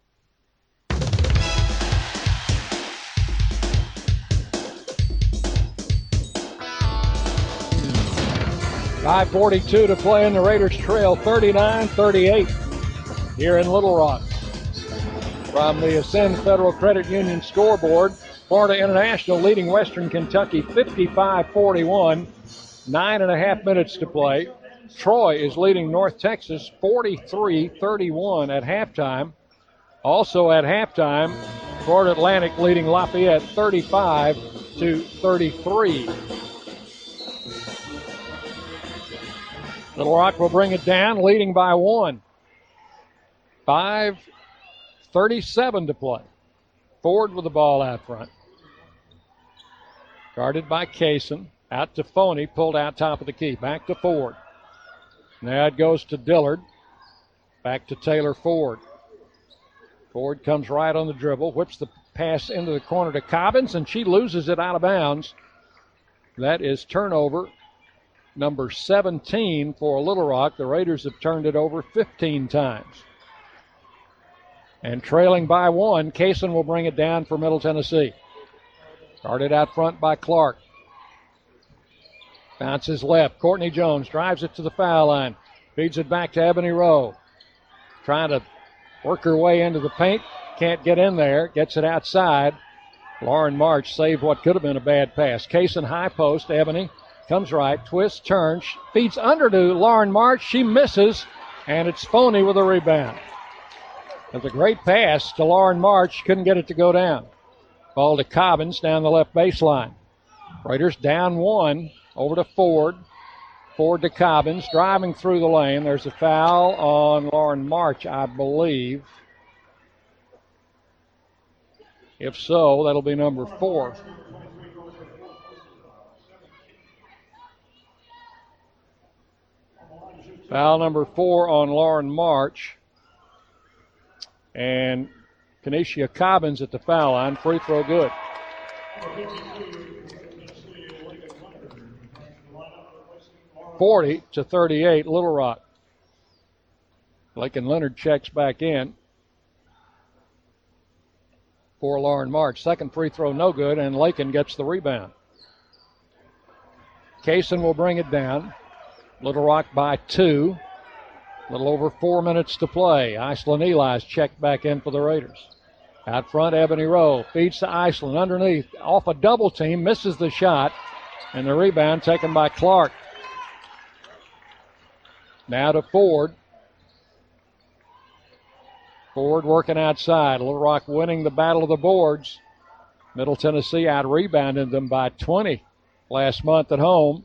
five forty-two to play, and the Raiders trail thirty-nine thirty-eight here in Little Rock. From the Ascend Federal Credit Union scoreboard, Florida International leading Western Kentucky fifty-five forty-one. Nine and a half minutes to play. Troy is leading North Texas forty-three thirty-one at halftime. Also at halftime, Florida Atlantic leading Lafayette thirty-five to thirty-three. Little Rock will bring it down, leading by one. five thirty-seven to play. Ford with the ball out front. Guarded by Kaysen. Out to Phoney, pulled out top of the key. Back to Ford. Now it goes to Dillard. Back to Taylor Ford. Ford comes right on the dribble, whips the pass into the corner to Cobbins, and she loses it out of bounds. That is turnover number seventeen for Little Rock. The Raiders have turned it over fifteen times. And trailing by one, Kaysen will bring it down for Middle Tennessee. Guarded out front by Clark. Bounces left. Courtney Jones drives it to the foul line. Feeds it back to Ebony Rowe. Trying to work her way into the paint. Can't get in there. Gets it outside. Lauren March saved what could have been a bad pass. Kaysen high post. Ebony comes right. Twists, turns. Feeds under to Lauren March. She misses. And it's Phoney with a rebound. That's a great pass to Lauren March. Couldn't get it to go down. Ball to Cobbins down the left baseline. Raiders down one. Over to Ford. Ford to Cobbins. Driving through the lane. There's a foul on Lauren March, I believe. If so, that'll be number four. Foul number four on Lauren March. And Kenesha Cobbins at the foul line. Free throw good. forty to thirty-eight, Little Rock. Lakin Leonard checks back in for Lauren March. Second free throw no good, and Lakin gets the rebound. Kaysen will bring it down. Little Rock by two. A little over four minutes to play. Iceland Eli's checked back in for the Raiders. Out front, Ebony Rowe feeds to Iceland underneath. Off a double team, misses the shot, and the rebound taken by Clark. Now to Ford. Ford working outside. Little Rock winning the battle of the boards. Middle Tennessee out-rebounded them by twenty last month at home.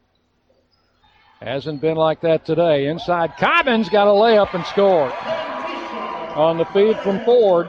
Hasn't been like that today. Inside, Cobbins got a layup and scored. On the feed from Ford.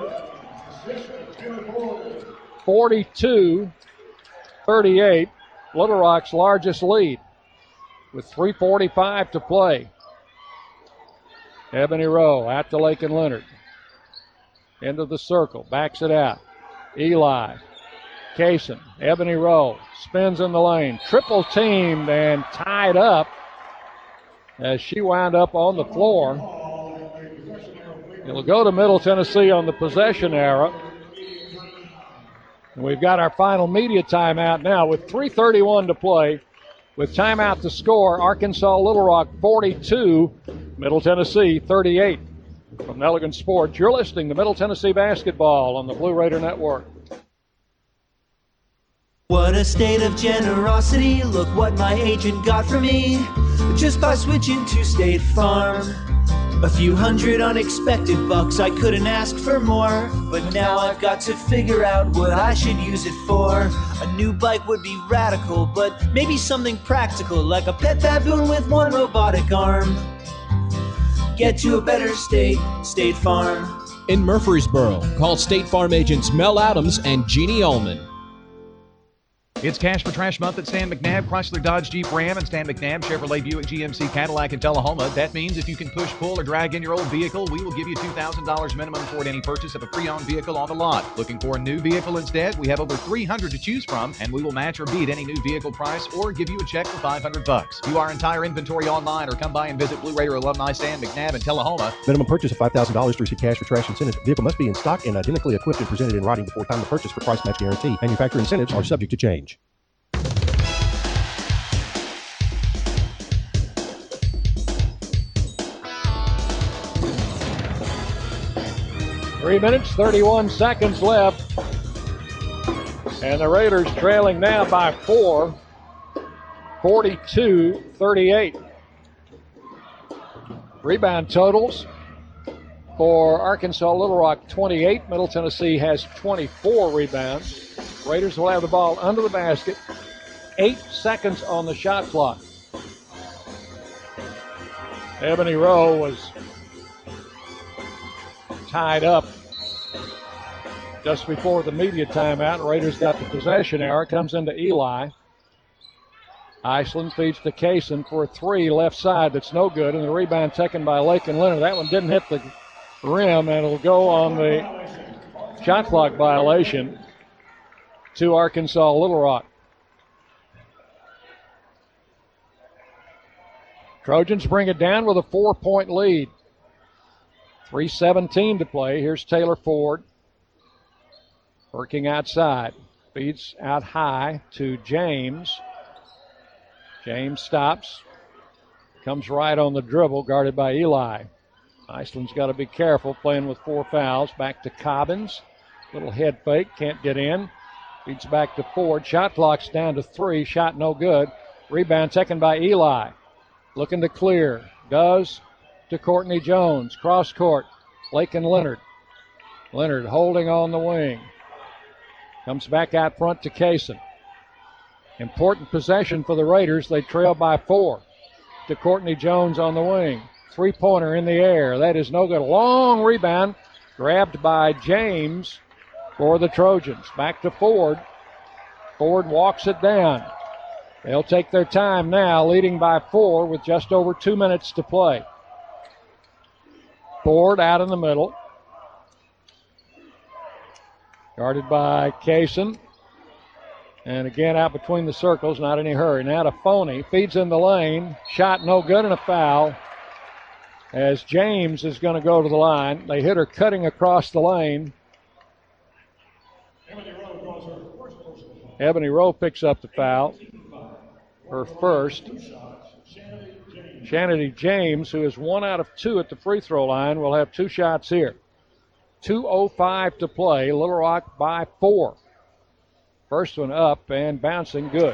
forty-two thirty-eight, Little Rock's largest lead with three forty-five to play. Ebony Rowe out to Lakin Leonard. Into the circle, backs it out. Eli, Kaysen, Ebony Rowe spins in the lane. Triple teamed and tied up as she wound up on the floor. It'll go to Middle Tennessee on the possession arrow. And we've got our final media timeout now with three thirty-one to play. With timeout to score, Arkansas Little Rock forty-two, Middle Tennessee thirty-eight. From Nelligan Sports, you're listening to Middle Tennessee Basketball on the Blue Raider Network. What a state of generosity, look what my agent got for me, just by switching to State Farm. A few hundred unexpected bucks, I couldn't ask for more, but now I've got to figure out what I should use it for. A new bike would be radical, but maybe something practical, like a pet baboon with one robotic arm. Get to a better state, State Farm. In Murfreesboro, call State Farm agents Mel Adams and Jeannie Ullman. It's Cash for Trash Month at Stan McNabb, Chrysler, Dodge, Jeep, Ram, and Stan McNabb, Chevrolet, Buick, G M C, Cadillac, and Tullahoma. That means if you can push, pull, or drag in your old vehicle, we will give you two thousand dollars minimum toward any purchase of a pre-owned vehicle on the lot. Looking for a new vehicle instead? We have over three hundred to choose from, and we will match or beat any new vehicle price or give you a check for five hundred bucks. View our entire inventory online or come by and visit Blue Raider alumni Stan McNabb in Tullahoma. Minimum purchase of five thousand dollars to receive cash for trash incentive. Vehicle must be in stock and identically equipped and presented in writing before time of purchase for price match guarantee. Manufacturer incentives are subject to change. Three minutes, thirty-one seconds left. And the Raiders trailing now by four, forty-two thirty-eight. Rebound totals for Arkansas Little Rock, twenty-eight. Middle Tennessee has twenty-four rebounds. Raiders will have the ball under the basket. Eight seconds on the shot clock. Ebony Rowe was tied up just before the media timeout. Raiders got the possession arrow. Comes into Eli. Iceland feeds to Kaysen for a three left side that's no good, and the rebound taken by Lakin Leonard. That one didn't hit the rim, and it'll go on the shot clock violation to Arkansas Little Rock. Trojans bring it down with a four-point lead. three seventeen to play. Here's Taylor Ford. Working outside. Feeds out high to James. James stops. Comes right on the dribble, guarded by Eli. Iceland's got to be careful, playing with four fouls. Back to Cobbins. Little head fake, can't get in. Feeds back to Ford. Shot clock's down to three. Shot no good. Rebound taken by Eli. Looking to clear. Does to Courtney Jones. Cross court. Lakin Leonard. Leonard holding on the wing. Comes back out front to Kaysen. Important possession for the Raiders. They trail by four. To Courtney Jones on the wing. Three-pointer in the air. That is no good. Long rebound. Grabbed by James for the Trojans. Back to Ford. Ford walks it down. They'll take their time now, leading by four with just over two minutes to play. Ford out in the middle. Guarded by Kaysen. And again out between the circles, not any hurry. Now to Phony, feeds in the lane. Shot no good and a foul. As James is going to go to the line. They hit her cutting across the lane. Ebony Rowe picks up the foul. Her first. Shanity James, who is one out of two at the free throw line, will have two shots here. two oh five to play. Little Rock by four. First one up and bouncing good.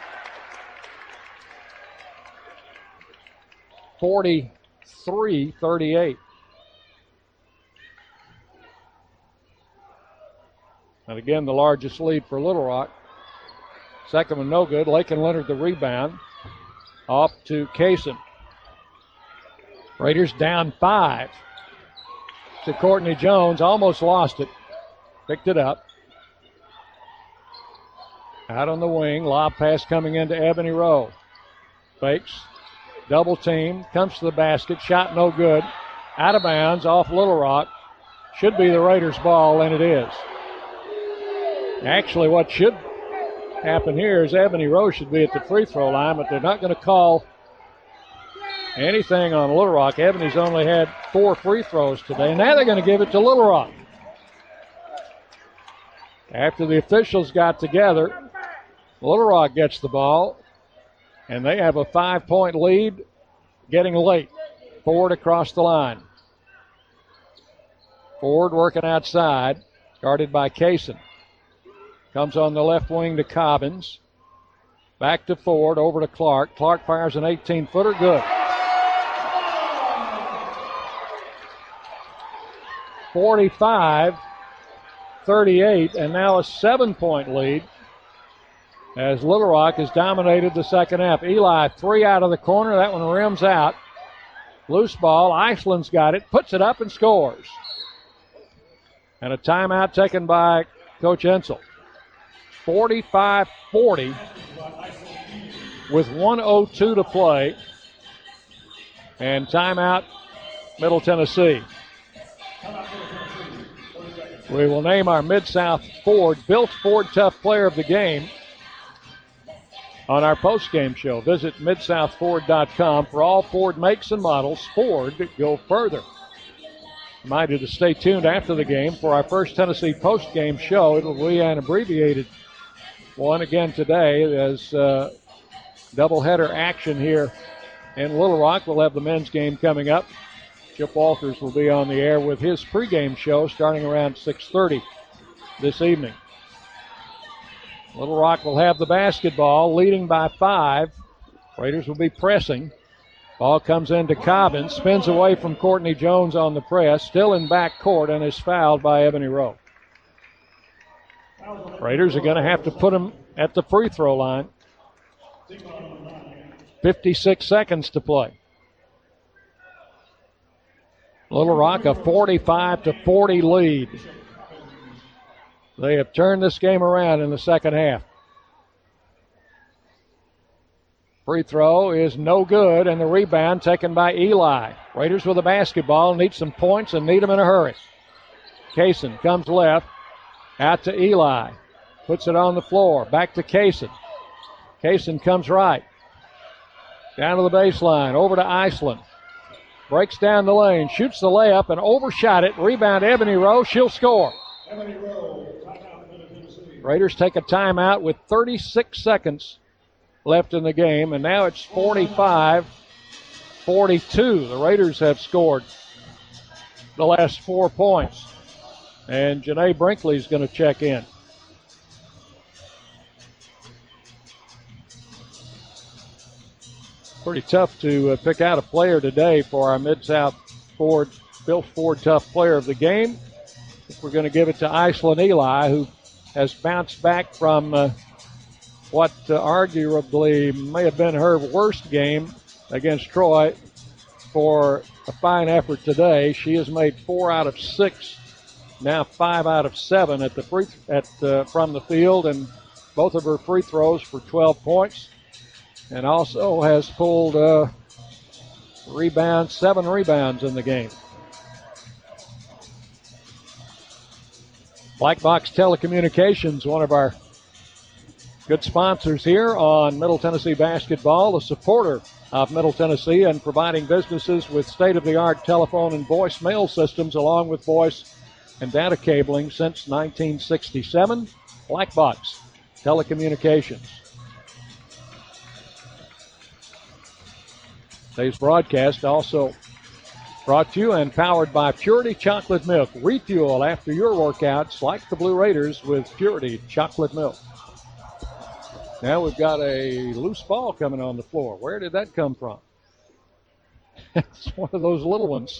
forty-three thirty-eight. And again, the largest lead for Little Rock. Second one no good. Lakin Leonard the rebound. Off to Kaysen. Raiders down five. To Courtney Jones. Almost lost it. Picked it up. Out on the wing. Lob pass coming into Ebony Rowe. Fakes. Double team. Comes to the basket. Shot no good. Out of bounds off Little Rock. Should be the Raiders' ball, and it is. Actually, what should happen here is Ebony Rowe should be at the free throw line, but they're not going to call anything on Little Rock. Ebony's only had four free throws today. Now they're going to give it to Little Rock. After the officials got together, Little Rock gets the ball, and they have a five-point lead getting late. Ford across the line. Ford working outside, guarded by Kaysen. Comes on the left wing to Cobbins. Back to Ford, over to Clark. Clark fires an eighteen-footer, good. forty-five thirty-eight, and now a seven-point lead as Little Rock has dominated the second half. Eli, three out of the corner. That one rims out. Loose ball. Iceland's got it, puts it up and scores. And a timeout taken by Coach Ensel. forty-five forty with one oh two to play. And timeout, Middle Tennessee. We will name our Mid-South Ford, Built Ford Tough Player of the Game on our post-game show. Visit mid south ford dot com for all Ford makes and models. Ford, go further. Remind you to stay tuned after the game for our First Tennessee post-game show. It will be an abbreviated one again today as uh, doubleheader action here in Little Rock. We'll have the men's game coming up. Chip Walters will be on the air with his pregame show starting around six thirty this evening. Little Rock will have the basketball, leading by five. Raiders will be pressing. Ball comes into Cobbins, spins away from Courtney Jones on the press, still in back court, and is fouled by Ebony Rowe. Raiders are going to have to put him at the free throw line. fifty-six seconds to play. Little Rock a forty-five to forty lead. They have turned this game around in the second half. Free throw is no good, and the rebound taken by Eli. Raiders with the basketball, need some points and need them in a hurry. Kaysen comes left, out to Eli. Puts it on the floor, back to Kaysen. Kaysen comes right. Down to the baseline, over to Iceland. Breaks down the lane, shoots the layup, and overshot it. Rebound, Ebony Rowe, she'll score. Raiders take a timeout with thirty-six seconds left in the game, and now it's forty-five forty-two. The Raiders have scored the last four points, and Janae Brinkley is going to check in. Pretty tough to uh, pick out a player today for our Mid-South Ford, Built Ford Tough Player of the Game. I think we're going to give it to Iceland Eli, who has bounced back from uh, what uh, arguably may have been her worst game against Troy for a fine effort today. She has made four out of six, now five out of seven at the free at uh, from the field, and both of her free throws for twelve points, and also has pulled uh, rebounds, seven rebounds in the game. Black Box Telecommunications, one of our good sponsors here on Middle Tennessee Basketball, a supporter of Middle Tennessee and providing businesses with state-of-the-art telephone and voicemail systems along with voice and data cabling since nineteen sixty-seven. Black Box Telecommunications. Today's broadcast also brought to you and powered by Purity Chocolate Milk. Refuel after your workouts like the Blue Raiders with Purity Chocolate Milk. Now we've got a loose ball coming on the floor. Where did that come from? It's one of those little ones.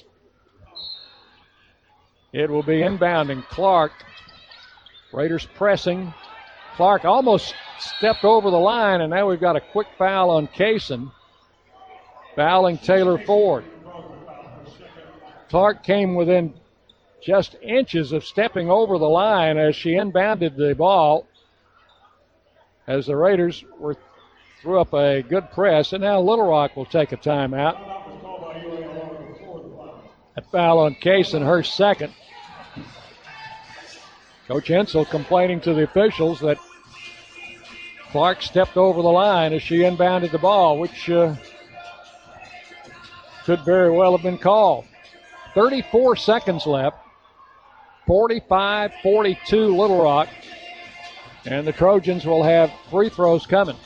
It will be inbounding. Clark. Raiders pressing. Clark almost stepped over the line, and now we've got a quick foul on Kaysen. Fouling Taylor Ford. Clark came within just inches of stepping over the line as she inbounded the ball, as the Raiders were threw up a good press, and now Little Rock will take a timeout. A foul on Kaysen, her second. Coach Hensel complaining to the officials that Clark stepped over the line as she inbounded the ball, which uh, could very well have been called. thirty-four seconds left. forty-five forty-two Little Rock. And the Trojans will have free throws coming.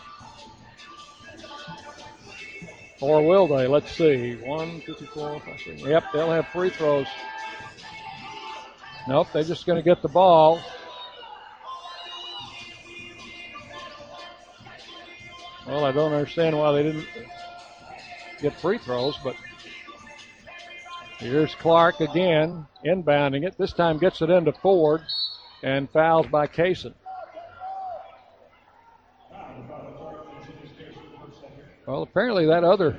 Or will they? Let's see. One, two, three, four, five, six. Yep, they'll have free throws. Nope, they're just going to get the ball. Well, I don't understand why they didn't get free throws, but here's Clark again, inbounding it. This time gets it into Ford and fouls by Kaysen. Well, apparently that other,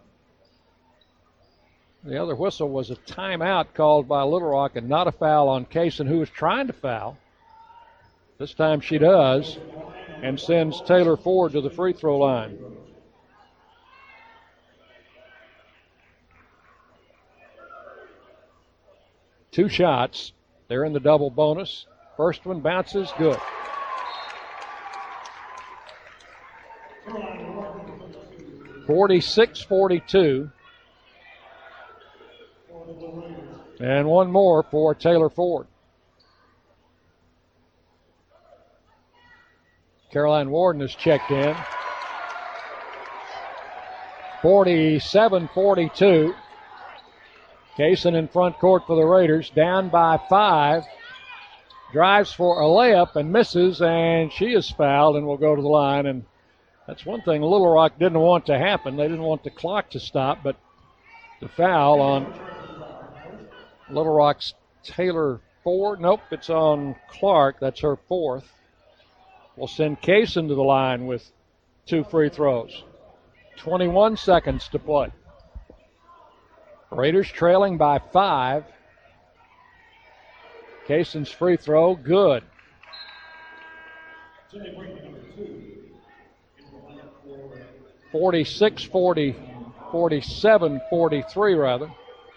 the other whistle was a timeout called by Little Rock and not a foul on Kaysen, who was trying to foul. This time she does and sends Taylor Ford to the free throw line. Two shots. They're in the double bonus. First one bounces, good. forty-six forty-two. And one more for Taylor Ford. Caroline Warden has checked in. forty-seven forty-two. Kaysen in front court for the Raiders, down by five. Drives for a layup and misses, and she is fouled and will go to the line. And that's one thing Little Rock didn't want to happen. They didn't want the clock to stop, but the foul on Little Rock's Taylor Ford. Nope, it's on Clark. That's her fourth. We'll send Kaysen to the line with two free throws. twenty-one seconds to play. Raiders trailing by five. Kaysen's free throw, good. forty-six forty, forty-seven forty-three rather.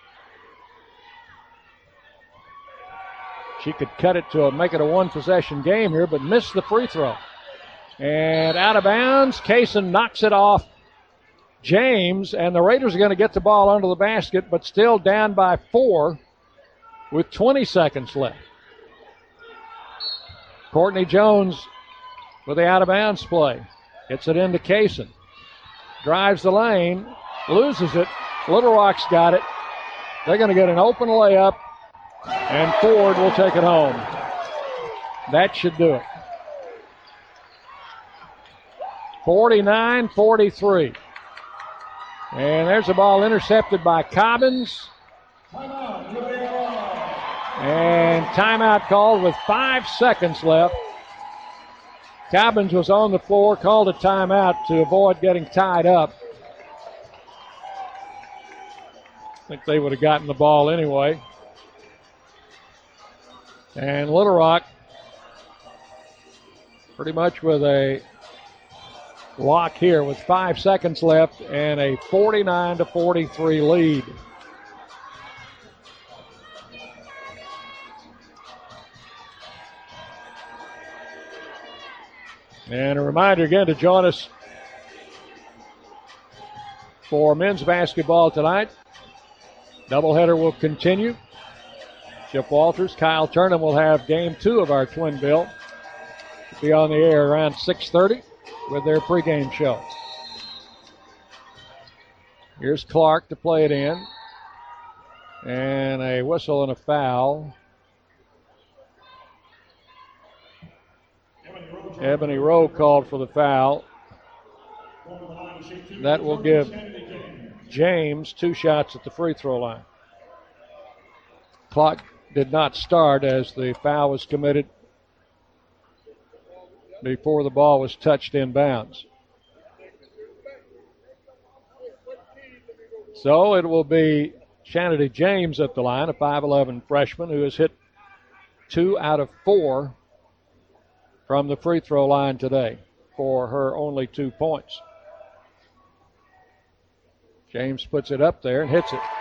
She could cut it to a, make it a one-possession game here, but missed the free throw. And out of bounds, Kaysen knocks it off James, and the Raiders are going to get the ball under the basket, but still down by four with twenty seconds left. Courtney Jones with the out-of-bounds play. Gets it into Kaysen. Drives the lane, loses it. Little Rock's got it. They're going to get an open layup, and Ford will take it home. That should do it. forty-nine forty-three. And there's the ball intercepted by Cobbins. And timeout called with five seconds left. Cobbins was on the floor, called a timeout to avoid getting tied up. I think they would have gotten the ball anyway. And Little Rock pretty much with a lock here with five seconds left and a forty-nine to forty-three lead. And a reminder again to join us for men's basketball tonight. Doubleheader will continue. Chip Walters, Kyle Turnham will have game two of our twin bill. Be on the air around six thirty with their pregame show. Here's Clark to play it in. And a whistle and a foul. Ebony Rowe called for the foul. That will give James two shots at the free throw line. Clock did not start as the foul was committed before the ball was touched in bounds. So it will be Shanity James at the line, a five eleven freshman who has hit two out of four from the free throw line today for her only two points. James puts it up there and hits it.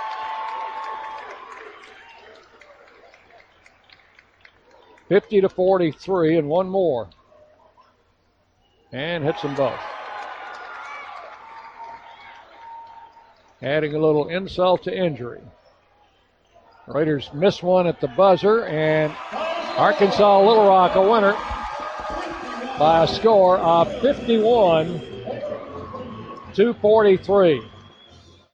fifty to forty-three, and one more. And hits them both. Adding a little insult to injury. Raiders miss one at the buzzer, and Arkansas Little Rock a winner by a score of fifty-one to forty-three.